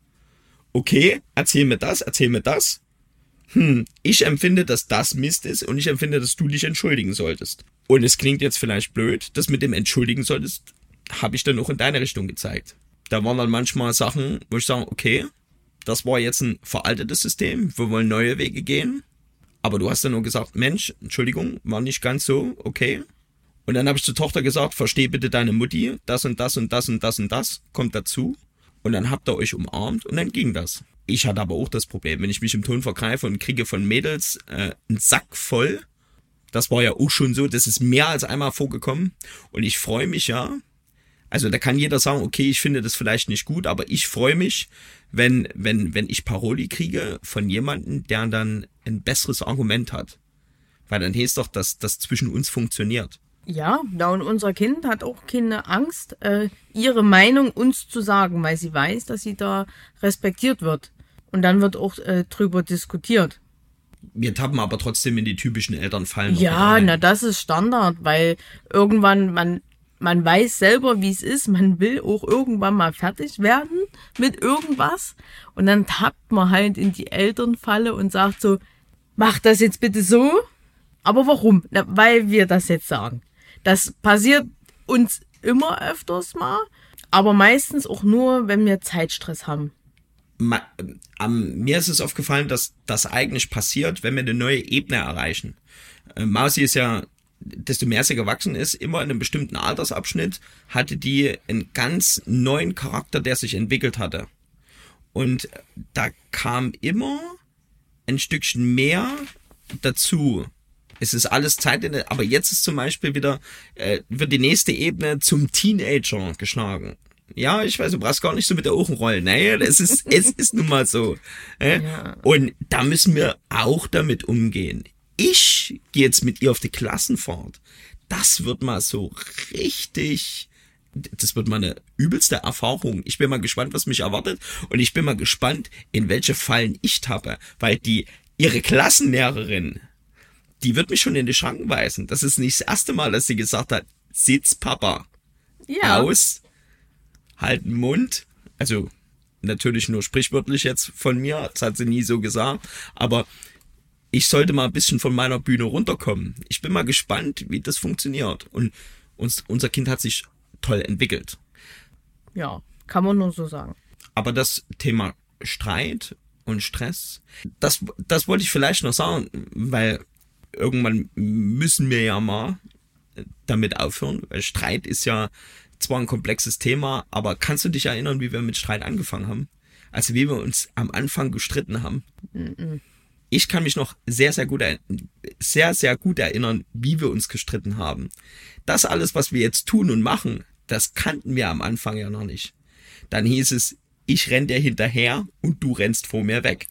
Okay, erzähl mir das, erzähl mir das. Hm, ich empfinde, dass das Mist ist und ich empfinde, dass du dich entschuldigen solltest. Und es klingt jetzt vielleicht blöd, das mit dem entschuldigen solltest, habe ich dann auch in deine Richtung gezeigt. Da waren dann manchmal Sachen, wo ich sage, okay, das war jetzt ein veraltetes System, wir wollen neue Wege gehen. Aber du hast dann nur gesagt, Mensch, Entschuldigung, war nicht ganz so, okay. Und dann habe ich zur Tochter gesagt, versteh bitte deine Mutti, das und das und das und das und das, kommt dazu. Und dann habt ihr euch umarmt und dann ging das. Ich hatte aber auch das Problem, wenn ich mich im Ton vergreife und kriege von Mädels äh, einen Sack voll. Das war ja auch schon so, das ist mehr als einmal vorgekommen. Und ich freue mich ja, also da kann jeder sagen, okay, ich finde das vielleicht nicht gut, aber ich freue mich, wenn, wenn, wenn ich Paroli kriege von jemandem, der dann ein besseres Argument hat. Weil dann heißt doch, dass das zwischen uns funktioniert. Ja, ja, und unser Kind hat auch keine Angst, äh, ihre Meinung uns zu sagen, weil sie weiß, dass sie da respektiert wird. Und dann wird auch äh, drüber diskutiert. Wir tappen aber trotzdem in die typischen Elternfallen. Ja, na das ist Standard, weil irgendwann, man, man weiß selber, wie es ist, man will auch irgendwann mal fertig werden mit irgendwas. Und dann tappt man halt in die Elternfalle und sagt so, mach das jetzt bitte so. Aber warum? Na, weil wir das jetzt sagen. Das passiert uns immer öfters mal, aber meistens auch nur, wenn wir Zeitstress haben. Ma, ähm, mir ist es aufgefallen, dass das eigentlich passiert, wenn wir eine neue Ebene erreichen. Äh, Mausi ist ja, desto mehr sie gewachsen ist, immer in einem bestimmten Altersabschnitt, hatte die einen ganz neuen Charakter, der sich entwickelt hatte. Und da kam immer ein Stückchen mehr dazu. Es ist alles Zeit, in der, aber jetzt ist zum Beispiel wieder, äh, wird die nächste Ebene zum Teenager geschlagen. Ja, ich weiß, du brauchst gar nicht so mit der Ohren rollen. Naja, es ist, es ist nun mal so. Äh? Ja. Und da müssen wir auch damit umgehen. Ich gehe jetzt mit ihr auf die Klassenfahrt. Das wird mal so richtig, das wird mal eine übelste Erfahrung. Ich bin mal gespannt, was mich erwartet. Und ich bin mal gespannt, in welche Fallen ich tappe. Weil die, ihre Klassenlehrerin, die wird mich schon in die Schranken weisen. Das ist nicht das erste Mal, dass sie gesagt hat, sitz Papa Ja. aus, halt den Mund. Also natürlich nur sprichwörtlich jetzt von mir, das hat sie nie so gesagt. Aber ich sollte mal ein bisschen von meiner Bühne runterkommen. Ich bin mal gespannt, wie das funktioniert. Und uns, unser Kind hat sich toll entwickelt. Ja, kann man nur so sagen. Aber das Thema Streit und Stress, das, das wollte ich vielleicht noch sagen, weil irgendwann müssen wir ja mal damit aufhören, weil Streit ist ja zwar ein komplexes Thema, aber kannst du dich erinnern, wie wir mit Streit angefangen haben? Also wie wir uns am Anfang gestritten haben? Mm-mm. Ich kann mich noch sehr, sehr gut, sehr, sehr gut erinnern, wie wir uns gestritten haben. Das alles, was wir jetzt tun und machen, das kannten wir am Anfang ja noch nicht. Dann hieß es, ich renn dir hinterher und du rennst vor mir weg.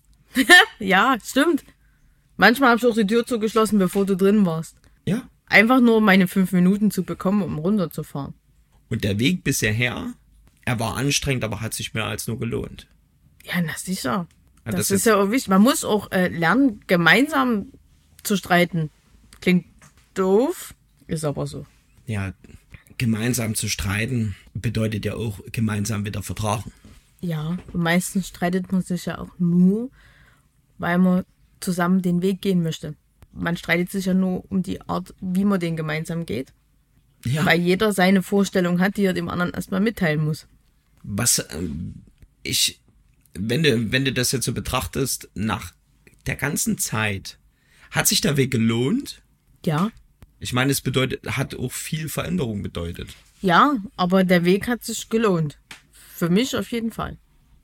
Ja, stimmt. Manchmal habe ich auch die Tür zugeschlossen, bevor du drin warst. Ja. Einfach nur um meine fünf Minuten zu bekommen, um runterzufahren. Und der Weg bisher her, er war anstrengend, aber hat sich mehr als nur gelohnt. Ja, na sicher. Ja, Das, das ist ist- ja auch wichtig. Man muss auch äh, lernen, gemeinsam zu streiten. Klingt doof, ist aber so. Ja, gemeinsam zu streiten bedeutet ja auch gemeinsam wieder vertragen. Ja, und meistens streitet man sich ja auch nur, weil man zusammen den Weg gehen möchte. Man streitet sich ja nur um die Art, wie man den gemeinsam geht. Ja. Weil jeder seine Vorstellung hat, die er dem anderen erstmal mitteilen muss. Was ähm, ich, wenn du, wenn du das jetzt so betrachtest, nach der ganzen Zeit, hat sich der Weg gelohnt? Ja, Ich meine, es bedeutet, hat auch viel Veränderung bedeutet. ja, aber der Weg hat sich gelohnt. Für mich auf jeden Fall.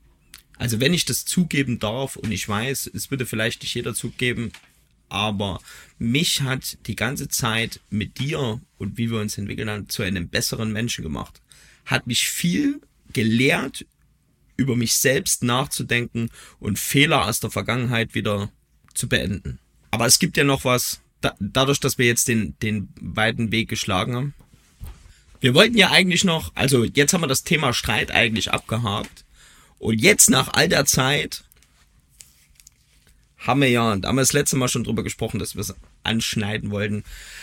Also wenn ich das zugeben darf, und ich weiß, es würde vielleicht nicht jeder zugeben, aber mich hat die ganze Zeit mit dir und wie wir uns entwickeln haben, zu einem besseren Menschen gemacht. Hat mich viel gelehrt, über mich selbst nachzudenken und Fehler aus der Vergangenheit wieder zu beenden. Aber es gibt ja noch was, da, dadurch, dass wir jetzt den, den weiten Weg geschlagen haben. Wir wollten ja eigentlich noch, also jetzt haben wir das Thema Streit eigentlich abgehakt. Und jetzt nach all der Zeit haben wir ja, da haben wir das letzte Mal schon drüber gesprochen, dass wir es anschneiden wollten.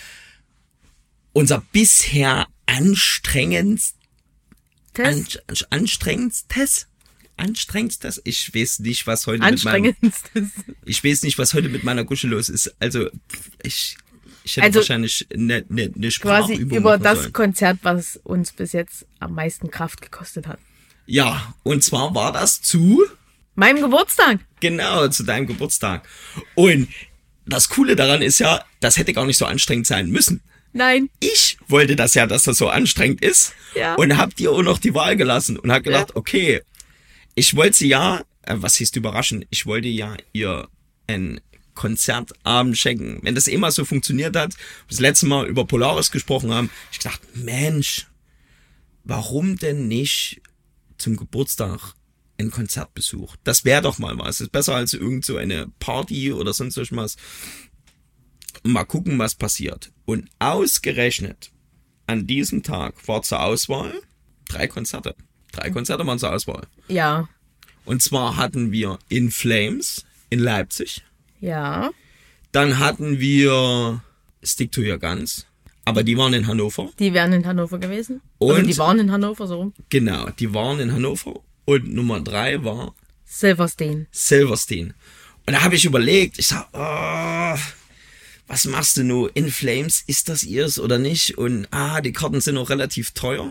Unser bisher anstrengendst, an, Test. anstrengendstes, anstrengendstes, ich weiß nicht, was heute mit meinem, Anstrengendstes. ich weiß nicht, was heute mit meiner Gusche los ist. Also, ich, ich hätte Also, wahrscheinlich eine, eine, eine Quasi Sprachübung über machen das sollen. Konzert, was uns bis jetzt am meisten Kraft gekostet hat. Ja, und zwar war das zu, Meinem Geburtstag. genau, zu deinem Geburtstag. Und das Coole daran ist ja, das hätte gar nicht so anstrengend sein müssen. Nein. Ich wollte das ja, dass das so anstrengend ist. Ja. Und hab dir auch noch die Wahl gelassen und hab gedacht, Ja. okay, ich wollte sie ja, äh, was hieß überraschen, ich wollte ja ihr ein Konzertabend schenken. Wenn das immer so funktioniert hat, das letzte Mal über Polaris gesprochen haben, ich gedacht, Mensch, warum denn nicht zum Geburtstag ein Konzertbesuch? Das wäre doch mal was. Das ist besser als irgend so eine Party oder sonst was. Mal gucken, was passiert. Und ausgerechnet an diesem Tag war zur Auswahl drei Konzerte. Drei Konzerte waren zur Auswahl. Ja. Und zwar hatten wir In Flames in Leipzig. Ja. Dann hatten wir Stick to Your Guns. Aber die waren in Hannover. Die wären in Hannover gewesen. Und- Also die waren in Hannover, so rum. Genau, die waren in Hannover. Und Nummer drei war Silverstein. Silverstein. Und da habe ich überlegt, ich sag, oh, was machst du nun? In Flames, ist das ihrs oder nicht? Und ah, die Karten sind auch relativ teuer.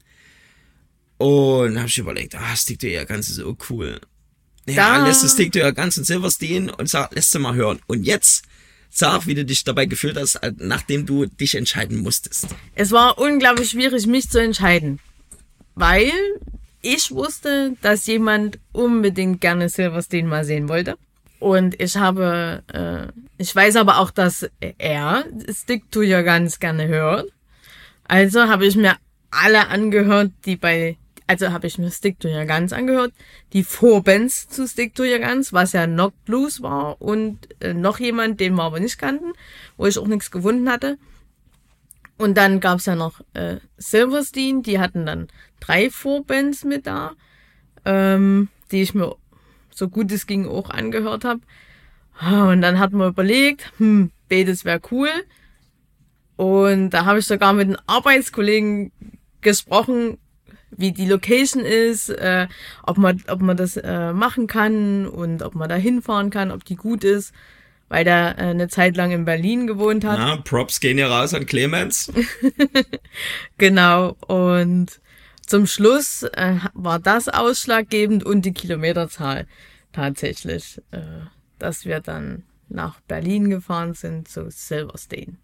Und habe ich überlegt, ah, Stick to Your Guns ist so cool. Ja, Da- lässt du Stick to Your Guns und Silverstein und sag, lässt du mal hören. Und jetzt sag, wie du dich dabei gefühlt hast, nachdem du dich entscheiden musstest. Es war unglaublich schwierig, mich zu entscheiden. Weil ich wusste, dass jemand unbedingt gerne Silverstein mal sehen wollte. Und ich habe, äh, ich weiß aber auch, dass er Stick to Your Guns gerne hört. Also habe ich mir alle angehört, die bei, also habe ich mir Stick to Your Guns angehört, die Vorbands zu Stick to Your Guns, was ja Knocked Blues war und äh, noch jemand, den wir aber nicht kannten, wo ich auch nichts gefunden hatte. Und dann gab's ja noch äh, Silverstein, die hatten dann drei Vorbands mit da, ähm, die ich mir so gut es ging auch angehört habe. Und dann hat man überlegt, hm, beides wäre cool. Und da habe ich sogar mit einem Arbeitskollegen gesprochen, wie die Location ist, äh, ob man ob man das äh, machen kann und ob man da hinfahren kann, ob die gut ist, weil der äh, eine Zeit lang in Berlin gewohnt hat. Ja, Props gehen ja raus an Clemens. Genau, und zum Schluss äh, war das ausschlaggebend und die Kilometerzahl tatsächlich, äh, dass wir dann nach Berlin gefahren sind zu Silverstein.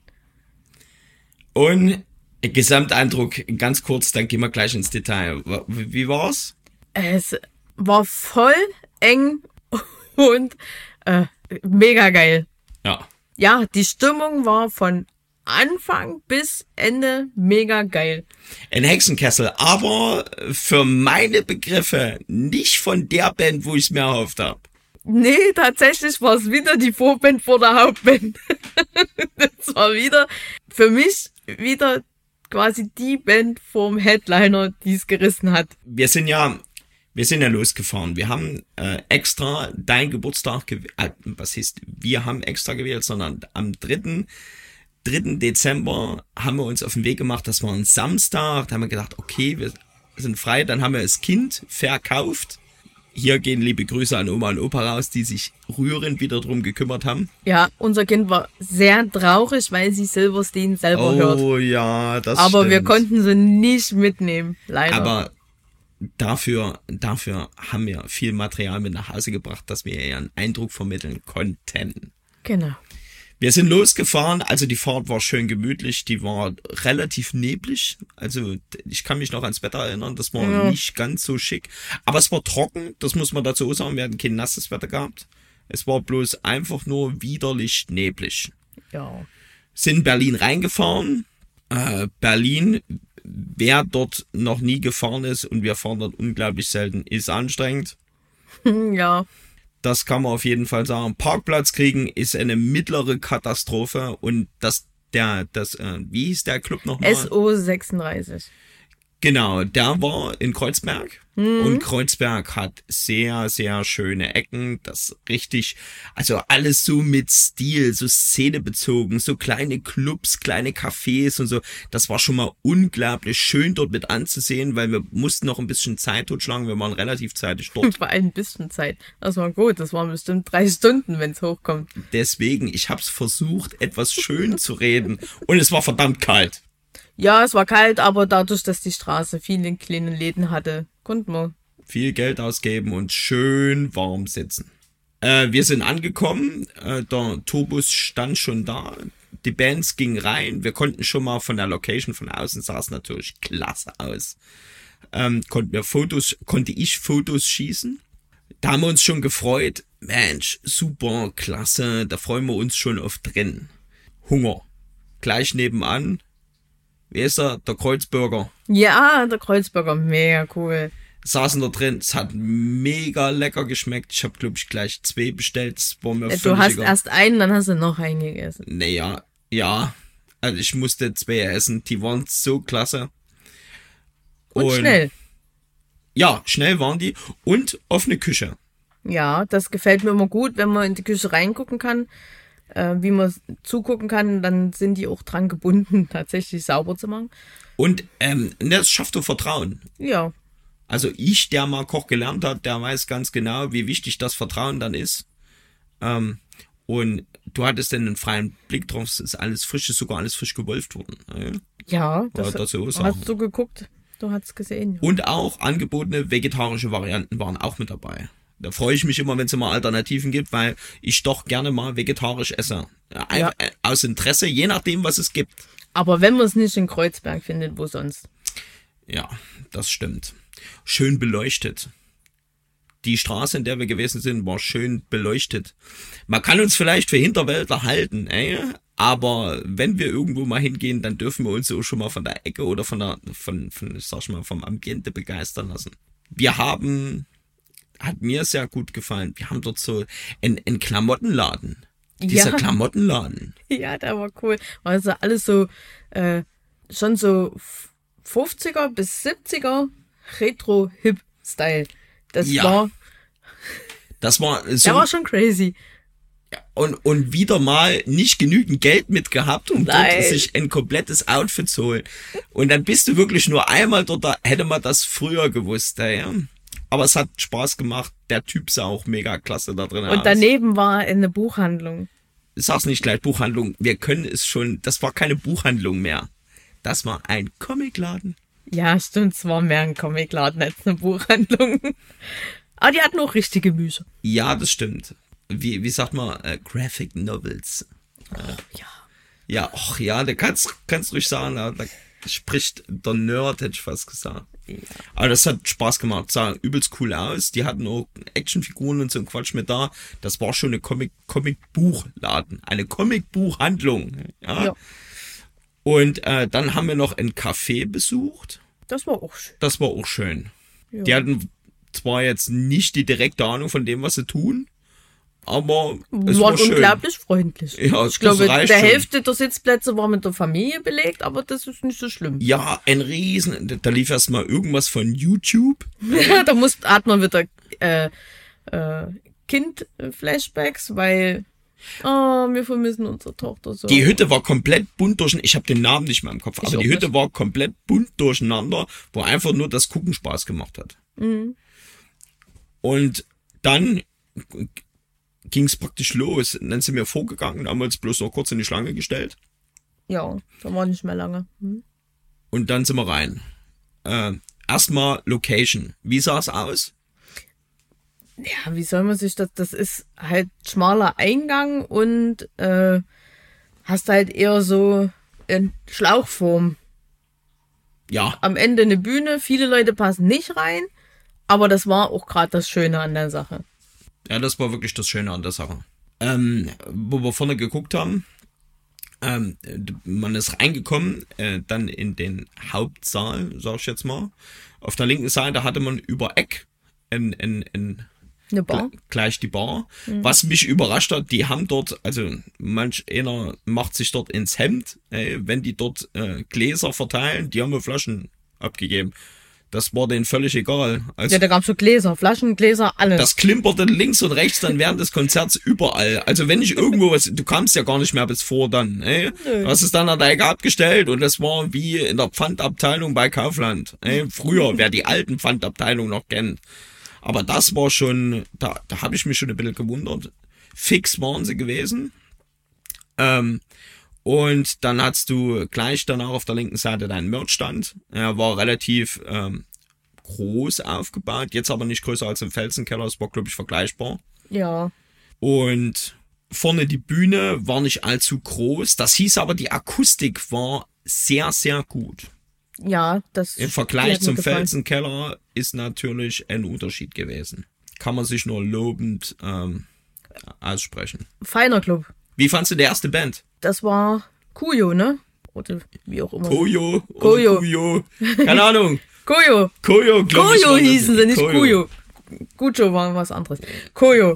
Und Gesamteindruck, ganz kurz, dann gehen wir gleich ins Detail. Wie war's? Es war voll eng und äh, mega geil. Ja. Ja, die Stimmung war von Anfang bis Ende mega geil. Ein Hexenkessel, aber für meine Begriffe nicht von der Band, wo ich es mir erhofft habe. Nee, tatsächlich war es wieder die Vorband vor der Hauptband. Das war wieder, für mich wieder quasi die Band vorm Headliner, die es gerissen hat. Wir sind ja, wir sind ja losgefahren. Wir haben äh, extra deinen Geburtstag gewählt, äh, was heißt, wir haben extra gewählt, sondern am dritten Dezember haben wir uns auf den Weg gemacht, das war ein Samstag, da haben wir gedacht, okay, wir sind frei, dann haben wir das Kind verkauft. Hier gehen liebe Grüße an Oma und Opa raus, die sich rührend wieder drum gekümmert haben. Ja, unser Kind war sehr traurig, weil sie Silverstein selber oh, hört. Oh ja, das Aber stimmt. wir konnten sie nicht mitnehmen, leider. Aber dafür, dafür haben wir viel Material mit nach Hause gebracht, dass wir ihr einen Eindruck vermitteln konnten. Genau. Wir sind losgefahren, also die Fahrt war schön gemütlich, die war relativ neblig, also ich kann mich noch ans Wetter erinnern, das war ja. nicht ganz so schick, aber es war trocken, das muss man dazu sagen, wir hatten kein nasses Wetter gehabt, es war bloß einfach nur widerlich neblig. Ja. Sind Berlin reingefahren, äh, Berlin, wer dort noch nie gefahren ist und wir fahren dort unglaublich selten, ist anstrengend. Ja. Das kann man auf jeden Fall sagen. Parkplatz kriegen ist eine mittlere Katastrophe und das, der, das, äh, wie hieß der Club nochmal? S O sechsunddreißig. Genau, der war in Kreuzberg. Mhm. Und Kreuzberg hat sehr, sehr schöne Ecken. Das richtig, also alles so mit Stil, so szenebezogen, so kleine Clubs, kleine Cafés und so. Das war schon mal unglaublich schön dort mit anzusehen, weil wir mussten noch ein bisschen Zeit totschlagen. Wir waren relativ zeitig dort. War ein bisschen Zeit. Das war gut. Das waren bestimmt drei Stunden, wenn es hochkommt. Deswegen, ich habe es versucht, etwas schön zu reden. Und es war verdammt kalt. Ja, es war kalt, aber dadurch, dass die Straße viele kleine Läden hatte, konnten wir viel Geld ausgeben und schön warm sitzen. Äh, wir sind angekommen, äh, der Tourbus stand schon da, die Bands gingen rein, wir konnten schon mal von der Location von außen, sah es natürlich klasse aus. Ähm, konnten wir Fotos, konnte ich Fotos schießen. Da haben wir uns schon gefreut. Mensch, super, klasse, da freuen wir uns schon auf drin. Hunger. Gleich nebenan. Wie ist er? Der Kreuzburger. Ja, der Kreuzburger, mega cool. Saßen da drin, es hat mega lecker geschmeckt. Ich habe, glaube ich, gleich zwei bestellt. Das war mir Du hast egal. Erst einen, dann hast du noch einen gegessen. Naja, ja. Also ich musste zwei essen. Die waren so klasse. Und, Und schnell. Ja, schnell waren die. Und offene Küche. Ja, das gefällt mir immer gut, wenn man in die Küche reingucken kann. Äh, wie man zugucken kann, dann sind die auch dran gebunden, tatsächlich sauber zu machen. Und ähm, das schafft doch Vertrauen. Ja. Also ich, der mal Koch gelernt hat, der weiß ganz genau, wie wichtig das Vertrauen dann ist. Ähm, und du hattest dann einen freien Blick drauf, es ist alles frisch, ist sogar alles frisch gewolft worden. Ja, das dazu hast du geguckt, du hast gesehen. Ja. Und auch angebotene vegetarische Varianten waren auch mit dabei. Da freue ich mich immer, wenn es immer Alternativen gibt, weil ich doch gerne mal vegetarisch esse. Ja. Aus Interesse, je nachdem, was es gibt. Aber wenn man es nicht in Kreuzberg findet, wo sonst? Ja, das stimmt. schön beleuchtet. Die Straße, in der wir gewesen sind, war schön beleuchtet. Man kann uns vielleicht für Hinterwäldler halten, ey, aber wenn wir irgendwo mal hingehen, dann dürfen wir uns auch schon mal von der Ecke oder von der, von, von, sag ich mal, vom Ambiente begeistern lassen. Wir haben, hat mir sehr gut gefallen, wir haben dort so einen, einen Klamottenladen. Dieser Ja. Klamottenladen. Ja, der war cool. War also alles so, äh, schon so fünfziger bis siebziger Retro-Hip-Style. Das Ja. war, Das war so. der war schon crazy. Und, und wieder mal nicht genügend Geld mit gehabt, um Nein. dort sich ein komplettes Outfit zu holen. Und dann bist du wirklich nur einmal dort, da hätte man das früher gewusst, ja. Aber es hat Spaß gemacht. Der Typ sah auch mega klasse da drin aus. Und daneben war eine Buchhandlung. Sag's nicht gleich, Buchhandlung. Wir können es schon, das war keine Buchhandlung mehr. Das war ein Comicladen. Ja, stimmt, es war mehr ein Comicladen als eine Buchhandlung. Aber die hatten auch richtige Bücher. Ja, das stimmt. Wie, wie sagt man, äh, Graphic Novels. Ja. Ja, ach ja, da kannst, kannst ruhig sagen, da, da spricht der Nerd, hätte ich fast gesagt. Ja. Aber das hat Spaß gemacht, sah übelst cool aus. Die hatten auch Actionfiguren und so ein Quatsch mit da. Das war schon eine Comic, Comic-Buchladen, eine Comic-Buchhandlung. Ja. Ja. Und äh, dann haben wir noch ein Café besucht. Das war auch schön. Das war auch schön. Ja. Die hatten zwar jetzt nicht die direkte Ahnung von dem, was sie tun, aber es War war schön. unglaublich freundlich. Ja, ich glaube, das reicht der schon. Hälfte der Sitzplätze war mit der Familie belegt, aber das ist nicht so schlimm. Ja, ein Riesen. Da lief erst mal irgendwas von YouTube. Da muss, hat man wieder äh, äh, Kind-Flashbacks, weil oh, wir vermissen unsere Tochter so. Die Hütte war komplett bunt durcheinander. Ich habe den Namen nicht mehr im Kopf, Ich aber auch die Hütte nicht. war komplett bunt durcheinander, wo einfach nur das Gucken Spaß gemacht hat. Mhm. Und dann ging es praktisch los. Und dann sind wir vorgegangen, haben uns bloß noch kurz in die Schlange gestellt. Ja, da war nicht mehr lange. Hm. Und dann sind wir rein. Äh, erstmal Location. Wie sah es aus? Ja, wie soll man sich das, das ist halt schmaler Eingang und äh, hast halt eher so in Schlauchform. Ja, Am Ende eine Bühne, viele Leute passen nicht rein, aber das war auch gerade das Schöne an der Sache. ja, das war wirklich das Schöne an der Sache. Ähm, wo wir vorne geguckt haben, ähm, man ist reingekommen, äh, dann in den Hauptsaal, sag ich jetzt mal. Auf der linken Seite hatte man über Eck ein, ein, ein Eine Bar? gleich die Bar. Was mich überrascht hat, die haben dort, also manch einer macht sich dort ins Hemd, ey, wenn die dort äh, Gläser verteilen, die haben mir Flaschen abgegeben. Das war denen völlig egal. Also Ja, da gab's so Gläser, Flaschen, Gläser, alles. das klimperte links und rechts dann während des Konzerts überall. Also wenn ich irgendwo was, du kamst ja gar nicht mehr bis vor dann, ey. Du hast es dann an der Ecke abgestellt und das war wie in der Pfandabteilung bei Kaufland, ey. Früher, wer die alten Pfandabteilungen noch kennt. Aber das war schon, da, da habe ich mich schon ein bisschen gewundert. Fix waren sie gewesen. Ähm, und dann hast du gleich danach auf der linken Seite deinen Merchstand. Er war relativ ähm, groß aufgebaut, jetzt aber nicht größer als im Felsenkeller. Das war, glaube ich, vergleichbar. Ja, Und vorne die Bühne war nicht allzu groß. Das hieß aber, die Akustik war sehr, sehr gut. ja, das Im die Vergleich hat mir zum gefallen. Felsenkeller ist natürlich ein Unterschied gewesen. Kann man sich nur lobend ähm, aussprechen. Feiner Club. Wie fandst du die erste Band? Das war Kuyo, ne? Oder wie auch immer. Koyo? oder Koyo. Kuyo? Keine Ahnung. Koyo. Koyo, glaube ich. Koyo war das. hießen sie, nicht Kuyo. Gujo war was anderes. Koyo.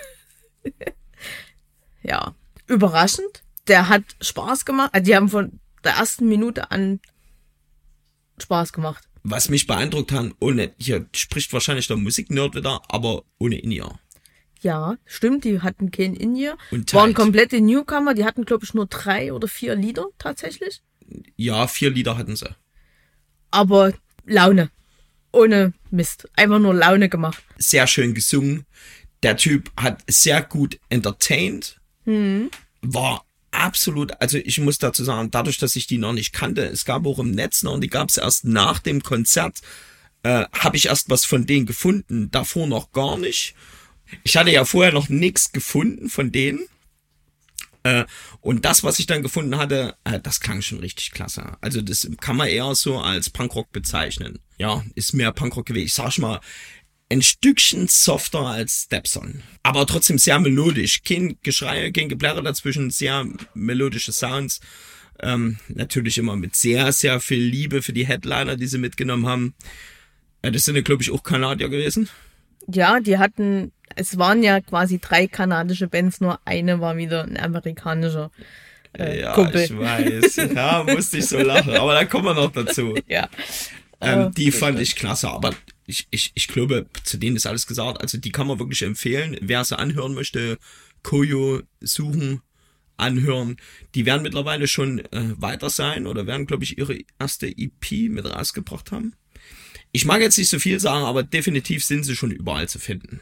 Ja, überraschend. Der hat Spaß gemacht. Also die haben von der ersten Minute an Spaß gemacht. Was mich beeindruckt hat, ohne, hier spricht wahrscheinlich der Musiknerd wieder, aber ohne In-Ear. Ja, stimmt, die hatten kein In-Ear. Und Waren tight. komplette Newcomer, die hatten, glaube ich, nur drei oder vier Lieder tatsächlich. Ja, vier Lieder hatten sie. Aber Laune. Ohne Mist. Einfach nur Laune gemacht. Sehr schön gesungen. Der Typ hat sehr gut entertained. War absolut, also ich muss dazu sagen, dadurch, dass ich die noch nicht kannte, es gab auch im Netz noch und die gab es erst nach dem Konzert, äh, habe ich erst was von denen gefunden, davor noch gar nicht. Ich hatte ja vorher noch nichts gefunden von denen Äh, und das, was ich dann gefunden hatte, äh, das klang schon richtig klasse. Also das kann man eher so als Punkrock bezeichnen. Ja, ist mehr Punkrock gewesen. Ich sag mal, ein Stückchen softer als Stepson. Aber trotzdem sehr melodisch. Kein Geschrei, kein Geplärre dazwischen, sehr melodische Sounds. Ähm, natürlich immer mit sehr, sehr viel Liebe für die Headliner, die sie mitgenommen haben. Äh, das sind ja, glaube ich, auch Kanadier gewesen. Ja, die hatten, es waren ja quasi drei kanadische Bands, nur eine war wieder ein amerikanischer äh, ja, Kumpel. ich weiß. Ja, musste ich so lachen. Aber da kommen wir noch dazu. Ja. Ähm, die fand ich klasse, aber ich, ich, ich glaube, zu denen ist alles gesagt. Also die kann man wirklich empfehlen. Wer sie anhören möchte, Koyo suchen, anhören. Die werden mittlerweile schon äh, weiter sein oder werden, glaube ich, ihre erste E P mit rausgebracht haben. Ich mag jetzt nicht so viel sagen, aber definitiv sind sie schon überall zu finden.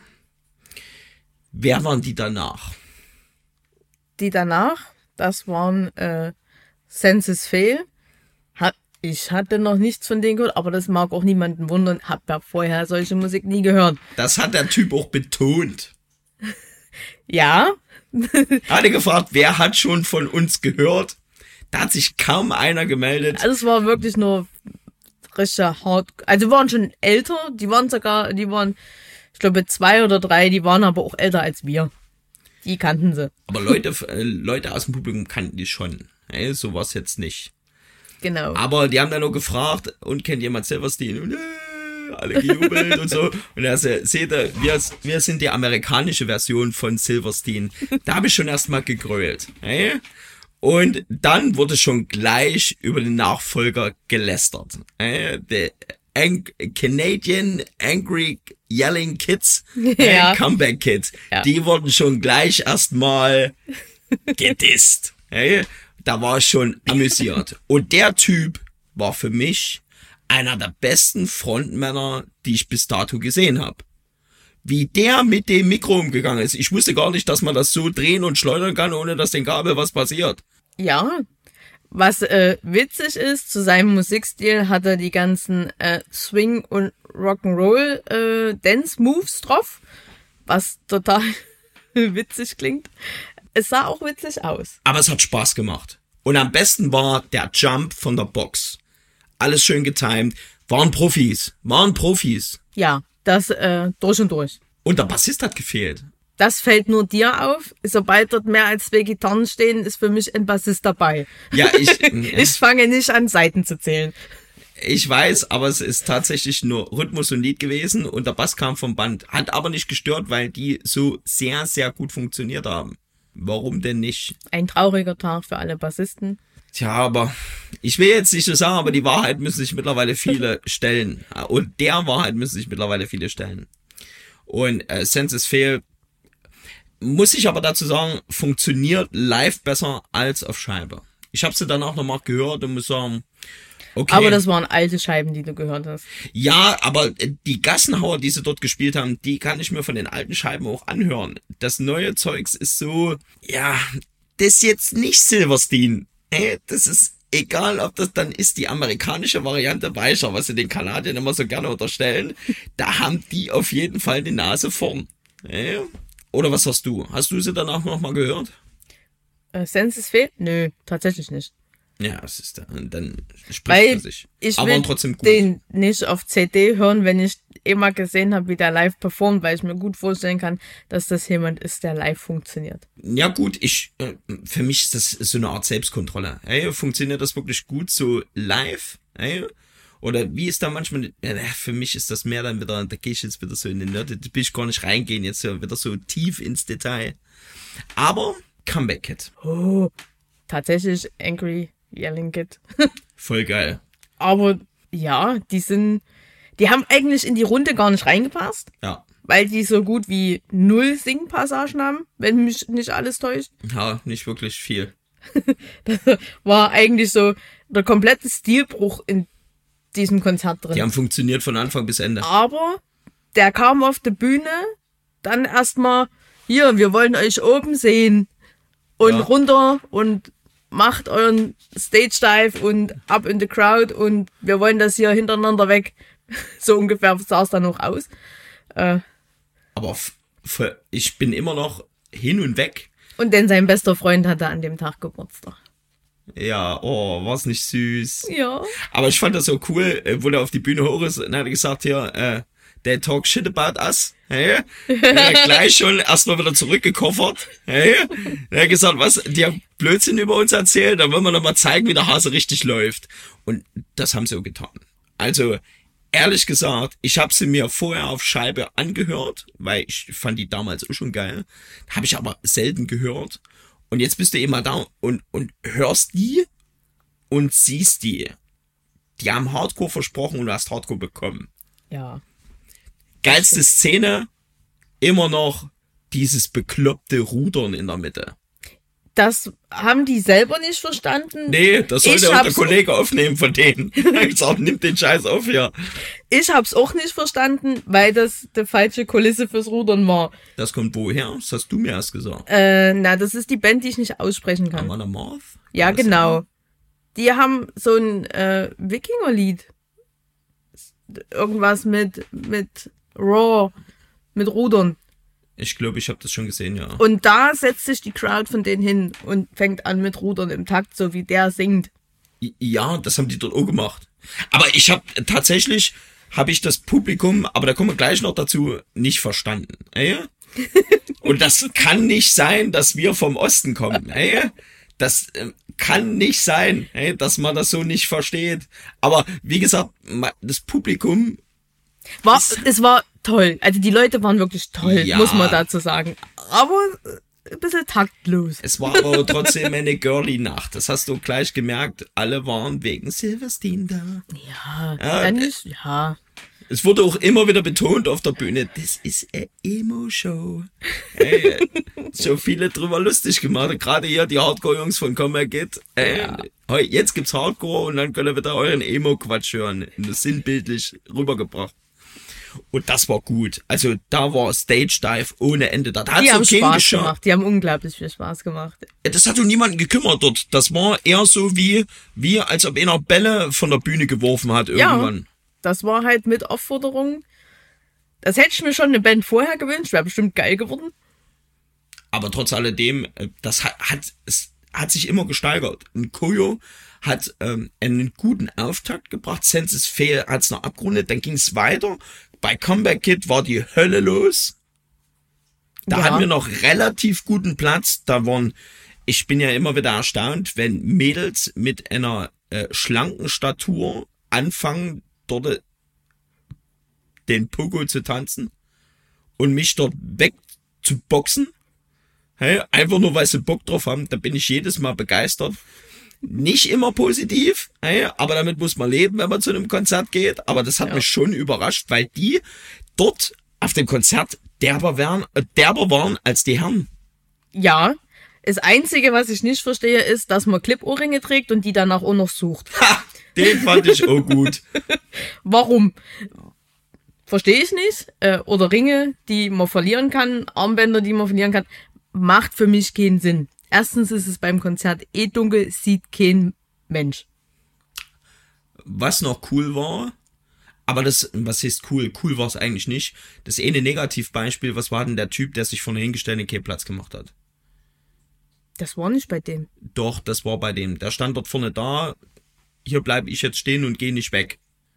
Wer waren die danach? Die danach, das waren äh, Senses Fail. Hat, ich hatte noch nichts von denen gehört, aber das mag auch niemanden wundern. Hab ja vorher solche Musik nie gehört. Das hat der Typ auch betont. Ja. Hatte gefragt, wer hat schon von uns gehört? Da hat sich kaum einer gemeldet. Also es war wirklich nur richtig hart. Also die waren schon älter, die waren sogar, die waren, ich glaube zwei oder drei, die waren aber auch älter als wir. Die kannten sie. Aber Leute, äh, Leute aus dem Publikum kannten die schon. Hey, so war's jetzt nicht. Genau. Aber die haben dann nur gefragt, und kennt jemand Silverstein? Und äh, alle gejubelt und so. Und er sagt, seht ihr, wir, wir sind die amerikanische Version von Silverstein. Da habe ich schon erstmal gegrölt. Hey? Und dann wurde schon gleich über den Nachfolger gelästert. Hey? The Ang- Canadian Angry Yelling Kids, Ja. äh, Comeback Kids, Ja. die wurden schon gleich erstmal gedisst. Hey? Da war ich schon amüsiert. Und der Typ war für mich einer der besten Frontmänner, die ich bis dato gesehen habe. Wie der mit dem Mikro umgegangen ist. Ich wusste gar nicht, dass man das so drehen und schleudern kann, ohne dass dem Kabel was passiert. Ja. Was äh, witzig ist, zu seinem Musikstil hat er die ganzen äh, Swing- und Rock'n'Roll äh, Dance-Moves drauf, was total witzig klingt. Es sah auch witzig aus. Aber es hat Spaß gemacht. Und am besten war der Jump von der Box. Alles schön getimed. Waren Profis. Waren Profis. Ja, das äh, durch und durch. Und der Bassist hat gefehlt. Das fällt nur dir auf. Sobald dort mehr als zwei Gitarren stehen, ist für mich ein Bassist dabei. Ja, ich... Ich fange nicht an, Seiten zu zählen. Ich weiß, aber es ist tatsächlich nur Rhythmus und Lied gewesen und der Bass kam vom Band. Hat aber nicht gestört, weil die so sehr, sehr gut funktioniert haben. Warum denn nicht? Ein trauriger Tag für alle Bassisten. Tja, aber ich will jetzt nicht so sagen, aber die Wahrheit müssen sich mittlerweile viele stellen. Und der Wahrheit müssen sich mittlerweile viele stellen. Und äh, Senses Fail, muss ich aber dazu sagen, funktioniert live besser als auf Scheibe. Ich habe sie dann auch nochmal gehört und muss sagen, okay. Aber das waren alte Scheiben, die du gehört hast. Ja, aber die Gassenhauer, die sie dort gespielt haben, die kann ich mir von den alten Scheiben auch anhören. Das neue Zeugs ist so, ja, das ist jetzt nicht Silverstein. Hey, das ist egal, ob das dann ist die amerikanische Variante weicher, was sie den Kanadiern immer so gerne unterstellen. Da haben die auf jeden Fall die Nase vorn. Hey. Oder was hast du? Hast du sie danach noch mal gehört? Äh, Senses Fail? Nö, tatsächlich nicht. Ja, das ist dann, dann spricht Weil für sich. ich aber will trotzdem gut. den nicht auf C D hören, wenn ich immer gesehen habe, wie der live performt, weil ich mir gut vorstellen kann, dass das jemand ist, der live funktioniert. Ja gut, ich äh, für mich ist das so eine Art Selbstkontrolle. Hey, funktioniert das wirklich gut so live? Hey? Oder wie ist da manchmal, ja, für mich ist das mehr dann wieder, da gehe ich jetzt wieder so in den Nerd, da will ich gar nicht reingehen, jetzt wieder so tief ins Detail. Aber Comeback Kid. Oh, tatsächlich Angry Yelling Kid. Voll geil. Aber ja, die sind, die haben eigentlich in die Runde gar nicht reingepasst, Ja. weil die so gut wie null Singpassagen haben, wenn mich nicht alles täuscht. Ja, nicht wirklich viel. Das war eigentlich so der komplette Stilbruch in diesem Konzert drin. Die haben funktioniert von Anfang bis Ende. Aber der kam auf die Bühne, dann erstmal, hier, wir wollen euch oben sehen und Ja. runter und macht euren Stage Dive und up in the crowd und wir wollen das hier hintereinander weg. So ungefähr sah es dann auch aus. Äh, Aber f- f- ich bin immer noch hin und weg, Und denn sein bester Freund hatte an dem Tag Geburtstag. Ja, oh, war's nicht süß. Ja. Aber ich fand das so cool, wo der auf die Bühne hoch ist und hat gesagt, hier, äh, they talk shit about us. Hey? Ja, gleich schon erstmal wieder zurückgekoffert. Hey? Er hat gesagt, was, die haben Blödsinn über uns erzählt, dann wollen wir noch mal zeigen, wie der Hase richtig läuft. Und das haben sie auch getan. Also, ehrlich gesagt, ich habe sie mir vorher auf Scheibe angehört, weil ich fand die damals auch schon geil. Habe ich aber selten gehört. Und jetzt bist du eben mal da und, und hörst die und siehst die. Die haben Hardcore versprochen und du hast Hardcore bekommen. Ja. Geilste Szene, immer noch dieses bekloppte Rudern in der Mitte. Das haben die selber nicht verstanden. Nee, das sollte auch der Kollege aufnehmen von denen. Ich sag, nimm den Scheiß auf hier. Ich hab's auch nicht verstanden, weil das die falsche Kulisse fürs Rudern war. Das kommt woher? Das hast du mir erst gesagt. Äh, na, das ist die Band, die ich nicht aussprechen kann. Amon Amarth? Ja, Was genau. sein? Die haben so ein äh, Wikinger-Lied. Irgendwas mit, mit Raw, mit Rudern. Ich glaube, ich habe das schon gesehen, ja. Und da setzt sich die Crowd von denen hin und fängt an mit Rudern im Takt, so wie der singt. Ja, das haben die dort auch gemacht. Aber ich habe tatsächlich, habe ich das Publikum, aber da kommen wir gleich noch dazu, nicht verstanden. Ey? Und das kann nicht sein, dass wir vom Osten kommen. Ey? Das äh, kann nicht sein, ey, dass man das so nicht versteht. Aber wie gesagt, das Publikum... War, es war toll. Also die Leute waren wirklich toll, Ja. muss man dazu sagen. Aber ein bisschen taktlos. Es war aber trotzdem eine Girly-Nacht. Das hast du gleich gemerkt. Alle waren wegen Silverstein da. Ja, Ja, dann ist, ja. Es wurde auch immer wieder betont auf der Bühne, das ist eine Emo-Show. Ey, so viele drüber lustig gemacht. Gerade hier die Hardcore-Jungs von Comeback Kid. Ey, Ja. Jetzt gibt's Hardcore und dann könnt ihr wieder euren Emo-Quatsch hören. Das sinnbildlich rübergebracht. Und das war gut. Also da war Stage Dive ohne Ende. Da hat's Die haben auch keinen Spaß geschaut. gemacht. Die haben unglaublich viel Spaß gemacht. Das hat doch niemanden gekümmert dort. Das war eher so wie, wie als ob einer Bälle von der Bühne geworfen hat irgendwann. Ja, das war halt mit Aufforderung. Das hätte ich mir schon eine Band vorher gewünscht. Wäre bestimmt geil geworden. Aber trotz alledem, äh, das hat, hat, es hat sich immer gesteigert. Und Koyo hat ähm, einen guten Auftakt gebracht. Senses Fail hat es noch abgerundet. Dann ging es weiter. Bei Comeback Kid war die Hölle los. Da Ja. hatten wir noch relativ guten Platz. Da waren, ich bin ja immer wieder erstaunt, wenn Mädels mit einer äh, schlanken Statur anfangen, dort den Pogo zu tanzen und mich dort weg zu boxen. Hey, einfach nur, weil sie Bock drauf haben. Da bin ich jedes Mal begeistert. Nicht immer positiv, hey, aber damit muss man leben, wenn man zu einem Konzert geht. Aber das hat Ja. mich schon überrascht, weil die dort auf dem Konzert derber waren, äh, derber waren als die Herren. Ja. Das Einzige, was ich nicht verstehe, ist, dass man Clip-Ohrringe trägt und die danach auch noch sucht. Ha, den fand ich auch gut. Warum? Verstehe ich nicht. Äh, oder Ringe, die man verlieren kann, Armbänder, die man verlieren kann. Macht für mich keinen Sinn. Erstens ist es beim Konzert eh dunkel, sieht kein Mensch. Was noch cool war, aber das, was heißt cool? Cool war es eigentlich nicht. Das eine Negativbeispiel, was war denn der Typ, der sich vorne hingestellt und keinen Platz gemacht hat? Das war nicht bei dem. Doch, das war bei dem. Der stand dort vorne da, hier bleibe ich jetzt stehen und gehe nicht weg.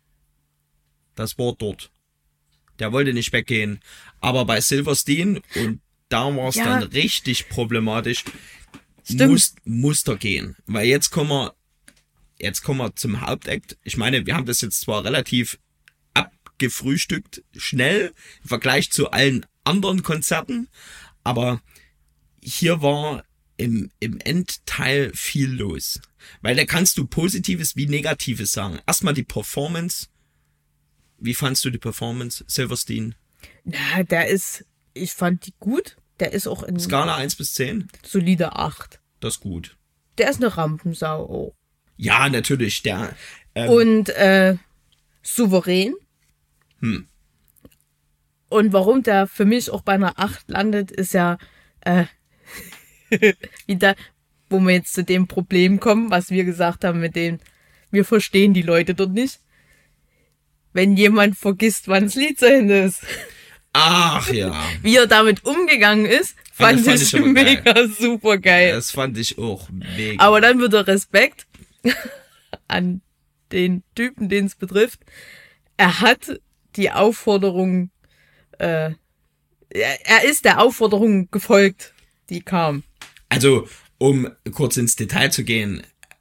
Das war dort. Der wollte nicht weggehen. Aber bei Silverstein, und da war es Ja. dann richtig problematisch, Stimmt. muss, muss da gehen. Weil jetzt kommen wir, jetzt kommen wir zum Hauptakt. Ich meine, wir haben das jetzt zwar relativ abgefrühstückt, schnell, im Vergleich zu allen anderen Konzerten, aber hier war im, im Endteil viel los. Weil da kannst du Positives wie Negatives sagen. Erstmal die Performance. Wie fandst du die Performance, Silverstein? Na, der ist, ich fand die gut. Der ist auch in Skala eins bis zehn? solide acht. Das ist gut. Der ist eine Rampensau auch. Ja, natürlich, der, ähm, Und äh, souverän. Hm. Und warum der für mich auch bei einer acht landet, ist ja äh, wieder, wo wir jetzt zu dem Problem kommen, was wir gesagt haben mit den, wir verstehen die Leute dort nicht. Wenn jemand vergisst, wann das Lied zu Ende ist. Ach ja. Wie er damit umgegangen ist, fand, fand ich, ich aber mega geil. super geil. Das fand ich auch mega. Aber dann wird der Respekt an den Typen, den es betrifft. Er hat die Aufforderung, äh, er, er ist der Aufforderung gefolgt, die kam. Also, um kurz ins Detail zu gehen,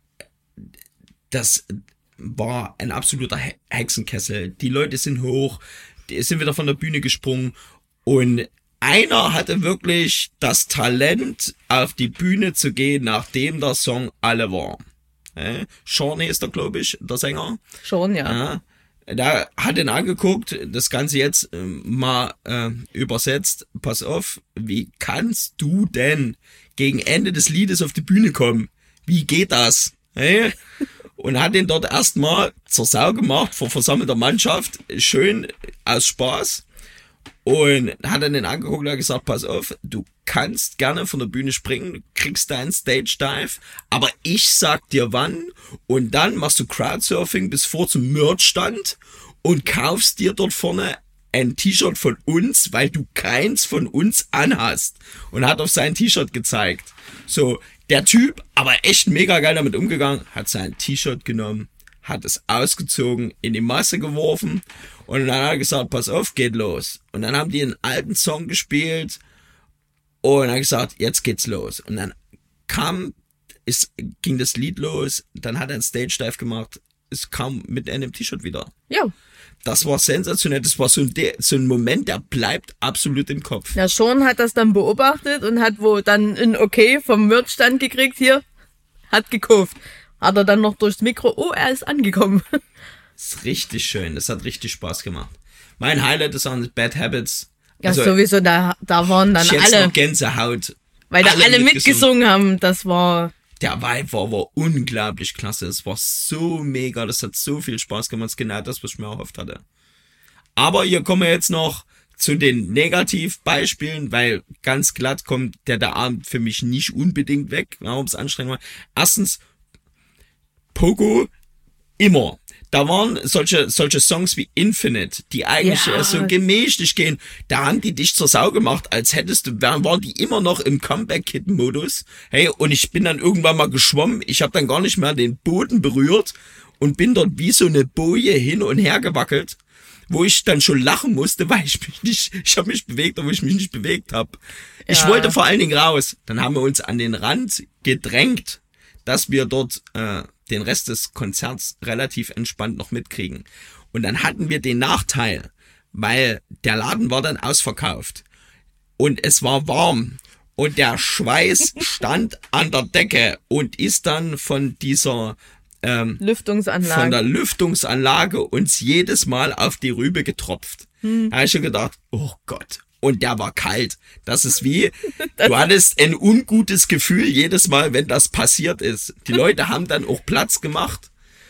das war ein absoluter He- Hexenkessel. Die Leute sind hoch, die sind wieder von der Bühne gesprungen und einer hatte wirklich das Talent, auf die Bühne zu gehen, nachdem der Song alle war. Äh, Shawnee ist da, glaube ich, der Sänger. Schon, ja. Ja, da hat ihn angeguckt, das Ganze jetzt äh, mal äh, übersetzt. Pass auf, wie kannst du denn gegen Ende des Liedes auf die Bühne kommen? Wie geht das? Hey? Und hat ihn dort erstmal zur Sau gemacht vor versammelter Mannschaft, schön aus Spaß. Und hat dann den angeguckt und hat gesagt, pass auf, du kannst gerne von der Bühne springen, kriegst deinen Stage Dive, aber ich sag dir wann und dann machst du Crowdsurfing bis vor zum Merchstand und kaufst dir dort vorne ein T-Shirt von uns, weil du keins von uns anhast. Und hat auf sein T-Shirt gezeigt. So, der Typ, aber echt mega geil damit umgegangen, hat sein T-Shirt genommen, hat es ausgezogen, in die Masse geworfen und dann hat er gesagt, pass auf, geht los. Und dann haben die einen alten Song gespielt und hat gesagt, jetzt geht's los. Und dann kam, es ging das Lied los, dann hat er einen Stage Dive gemacht, es kam mit einem T-Shirt wieder. Ja. Das war sensationell, das war so ein, so ein Moment, der bleibt absolut im Kopf. Ja, Sean hat das dann beobachtet und hat wo dann ein Okay vom Merchstand gekriegt, hier, hat gekauft. Hat er dann noch durchs Mikro, oh, er ist angekommen. Das ist richtig schön, das hat richtig Spaß gemacht. Mein Highlight ist an Bad Habits. Ja, Also, sowieso, da, da waren dann ich jetzt alle, noch Gänsehaut. weil da alle mitgesungen. mitgesungen. haben, das war, Der Vibe war, war unglaublich klasse. Es war so mega, das hat so viel Spaß gemacht. Das ist genau das, was ich mir erhofft hatte. Aber hier kommen wir jetzt noch zu den Negativbeispielen, weil ganz glatt kommt der, der Abend für mich nicht unbedingt weg, warum es anstrengend war. Erstens, Pogo, immer. Da waren solche, solche Songs wie Infinite, die eigentlich Ja. so gemächlich gehen. Da haben die dich zur Sau gemacht, als hättest du, waren die immer noch im Comeback-Kid-Modus. Hey, und ich bin dann irgendwann mal geschwommen. Ich habe dann gar nicht mehr den Boden berührt und bin dort wie so eine Boje hin und her gewackelt, wo ich dann schon lachen musste, weil ich mich nicht, ich habe mich bewegt, obwohl ich mich nicht bewegt habe. Ich Ja. wollte vor allen Dingen raus. Dann haben wir uns an den Rand gedrängt, dass wir dort äh, den Rest des Konzerts relativ entspannt noch mitkriegen. Und dann hatten wir den Nachteil, weil der Laden war dann ausverkauft und es war warm und der Schweiß stand an der Decke und ist dann von dieser ähm, Lüftungsanlage. von der Lüftungsanlage uns jedes Mal auf die Rübe getropft. Hm. Da habe ich schon gedacht, oh Gott. Und der war kalt. Das ist wie, du hattest ein ungutes Gefühl jedes Mal, wenn das passiert ist. Die Leute haben dann auch Platz gemacht.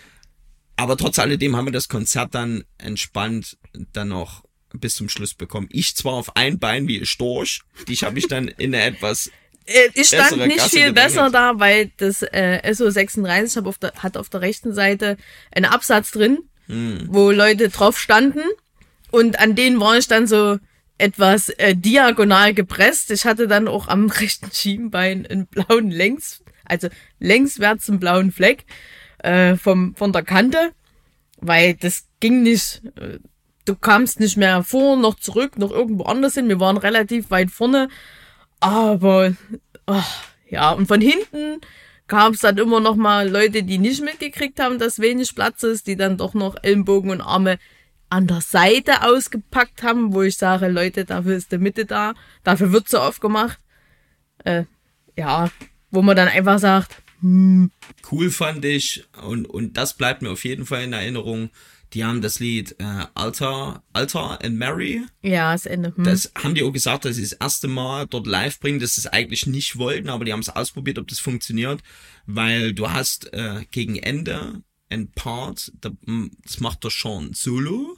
Aber trotz alledem haben wir das Konzert dann entspannt dann noch bis zum Schluss bekommen. Ich zwar auf ein Bein wie ein Storch. Ich habe mich dann in eine etwas Äh, Ich stand bessere nicht Gasse viel gedrängelt. besser da, weil das äh, S O sechsunddreißig hab auf der, hat auf der rechten Seite einen Absatz drin, Hm. wo Leute drauf standen und an denen war ich dann so etwas äh, diagonal gepresst. Ich hatte dann auch am rechten Schienbein einen blauen längs, also längswärts einen blauen Fleck äh, vom von der Kante, weil das ging nicht. äh, Du kamst nicht mehr vor, noch zurück, noch irgendwo anders hin. Wir waren relativ weit vorne. Aber, ach, ja, und von hinten gab es dann immer noch mal Leute, die nicht mitgekriegt haben, dass wenig Platz ist, die dann doch noch Ellenbogen und Arme an der Seite ausgepackt haben, wo ich sage, Leute, dafür ist die Mitte da, dafür wird so oft gemacht. Äh, ja, wo man dann einfach sagt, hm, cool fand ich und, und das bleibt mir auf jeden Fall in Erinnerung. Die haben das Lied äh, Altar, Altar and Mary. ja, das Ende. Hm. Das haben die auch gesagt, dass sie das erste Mal dort live bringen, dass sie es eigentlich nicht wollten, aber die haben es ausprobiert, ob das funktioniert, weil du hast äh, gegen Ende ein Part, da, mh, das macht der Sean solo,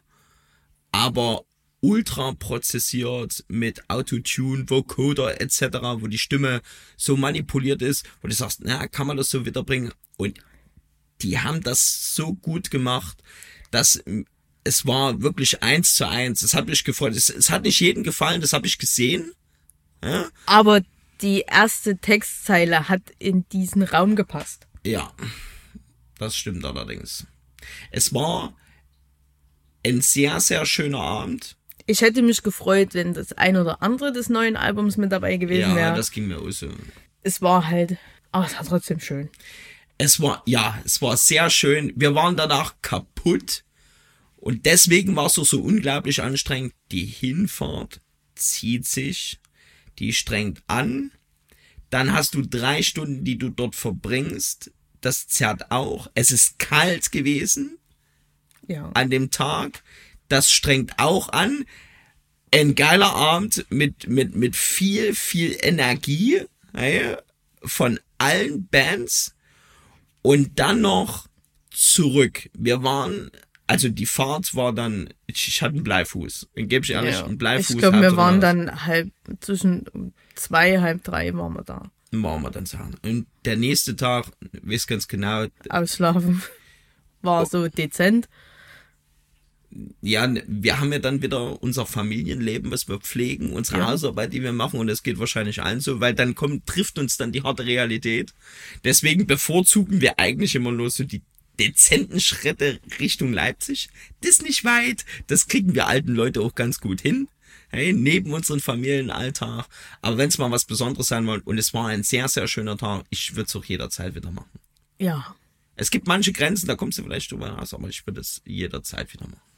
aber ultra prozessiert mit Autotune, Vocoder et cetera, wo die Stimme so manipuliert ist, wo du sagst, na, kann man das so wiederbringen? Und die haben das so gut gemacht, dass es war wirklich eins zu eins. Es hat mich gefreut. Es, es hat nicht jedem gefallen, das habe ich gesehen. Ja? Aber die erste Textzeile hat in diesen Raum gepasst. Ja, das stimmt allerdings. Es war ein sehr, sehr schöner Abend. Ich hätte mich gefreut, wenn das ein oder andere des neuen Albums mit dabei gewesen wäre. Ja, das ging mir auch so. Es war halt, aber es war trotzdem schön. Es war, ja, es war sehr schön. Wir waren danach kaputt. Und deswegen war es auch so unglaublich anstrengend. Die Hinfahrt zieht sich, die strengt an. Dann hast du drei Stunden, die du dort verbringst. Das zerrt auch. Es ist kalt gewesen. Ja. An dem Tag. Das strengt auch an. Ein geiler Abend mit, mit, mit viel, viel Energie, ja, von allen Bands. Und dann noch zurück. Wir waren, also die Fahrt war dann, ich, ich hatte einen Bleifuß. Dann gebe ich ehrlich, Ja. einen Bleifuß. Ich glaube, wir hatte waren raus. dann halb, zwischen zwei, halb drei waren wir da. Machen wir dann sagen. Und der nächste Tag, weiß ganz genau, Ausschlafen war so dezent. ja, wir haben ja dann wieder unser Familienleben, was wir pflegen, unsere Ja. Hausarbeit, die wir machen, und das geht wahrscheinlich allen so, weil dann kommt, trifft uns dann die harte Realität. Deswegen bevorzugen wir eigentlich immer nur so die dezenten Schritte Richtung Leipzig. Das ist nicht weit, das kriegen wir alten Leute auch ganz gut hin, hey, neben unserem Familienalltag. Aber wenn es mal was Besonderes sein soll, und es war ein sehr, sehr schöner Tag, ich würde es auch jederzeit wieder machen. Ja. Es gibt manche Grenzen, da kommst du vielleicht drüber hinaus, aber ich würde es jederzeit wieder machen.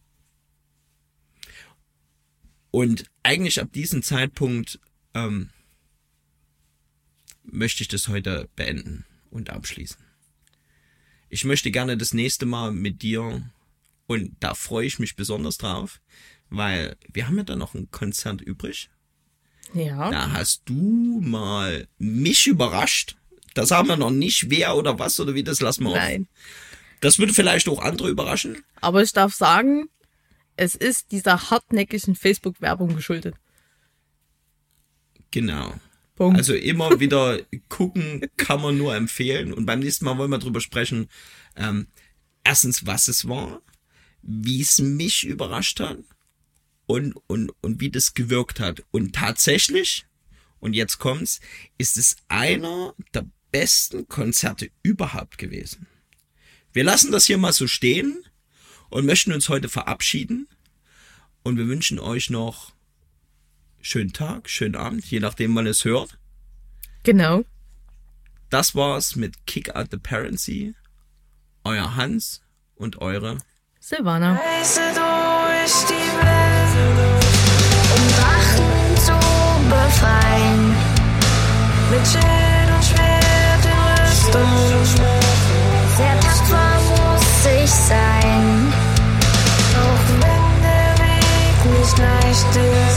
Und eigentlich ab diesem Zeitpunkt ähm, möchte ich das heute beenden und abschließen. Ich möchte gerne das nächste Mal mit dir, und da freue ich mich besonders drauf, weil wir haben ja dann noch ein Konzert übrig. Ja. Da hast du mal mich überrascht. Das haben wir noch nicht, wer oder was oder wie, das lassen wir Nein. auf. Das würde vielleicht auch andere überraschen. Aber ich darf sagen, es ist dieser hartnäckigen Facebook-Werbung geschuldet. Genau. Punkt. Also immer wieder gucken, kann man nur empfehlen. Und beim nächsten Mal wollen wir drüber sprechen, ähm, erstens, was es war, wie es mich überrascht hat und, und, und wie das gewirkt hat. Und tatsächlich, und jetzt kommt's, ist es einer der besten Konzerte überhaupt gewesen. Wir lassen das hier mal so stehen und möchten uns heute verabschieden. Und wir wünschen euch noch schönen Tag, schönen Abend, je nachdem man es hört. Genau. Das war's mit Kick Out the Parency. Euer Hans und eure Silvana. Reise durch die Welt, um Drachen zu befreien. Mit Schild und Schwert in Rüstung. Sehr tapfer muss ich sein. Auch wenn der Weg nicht leicht ist.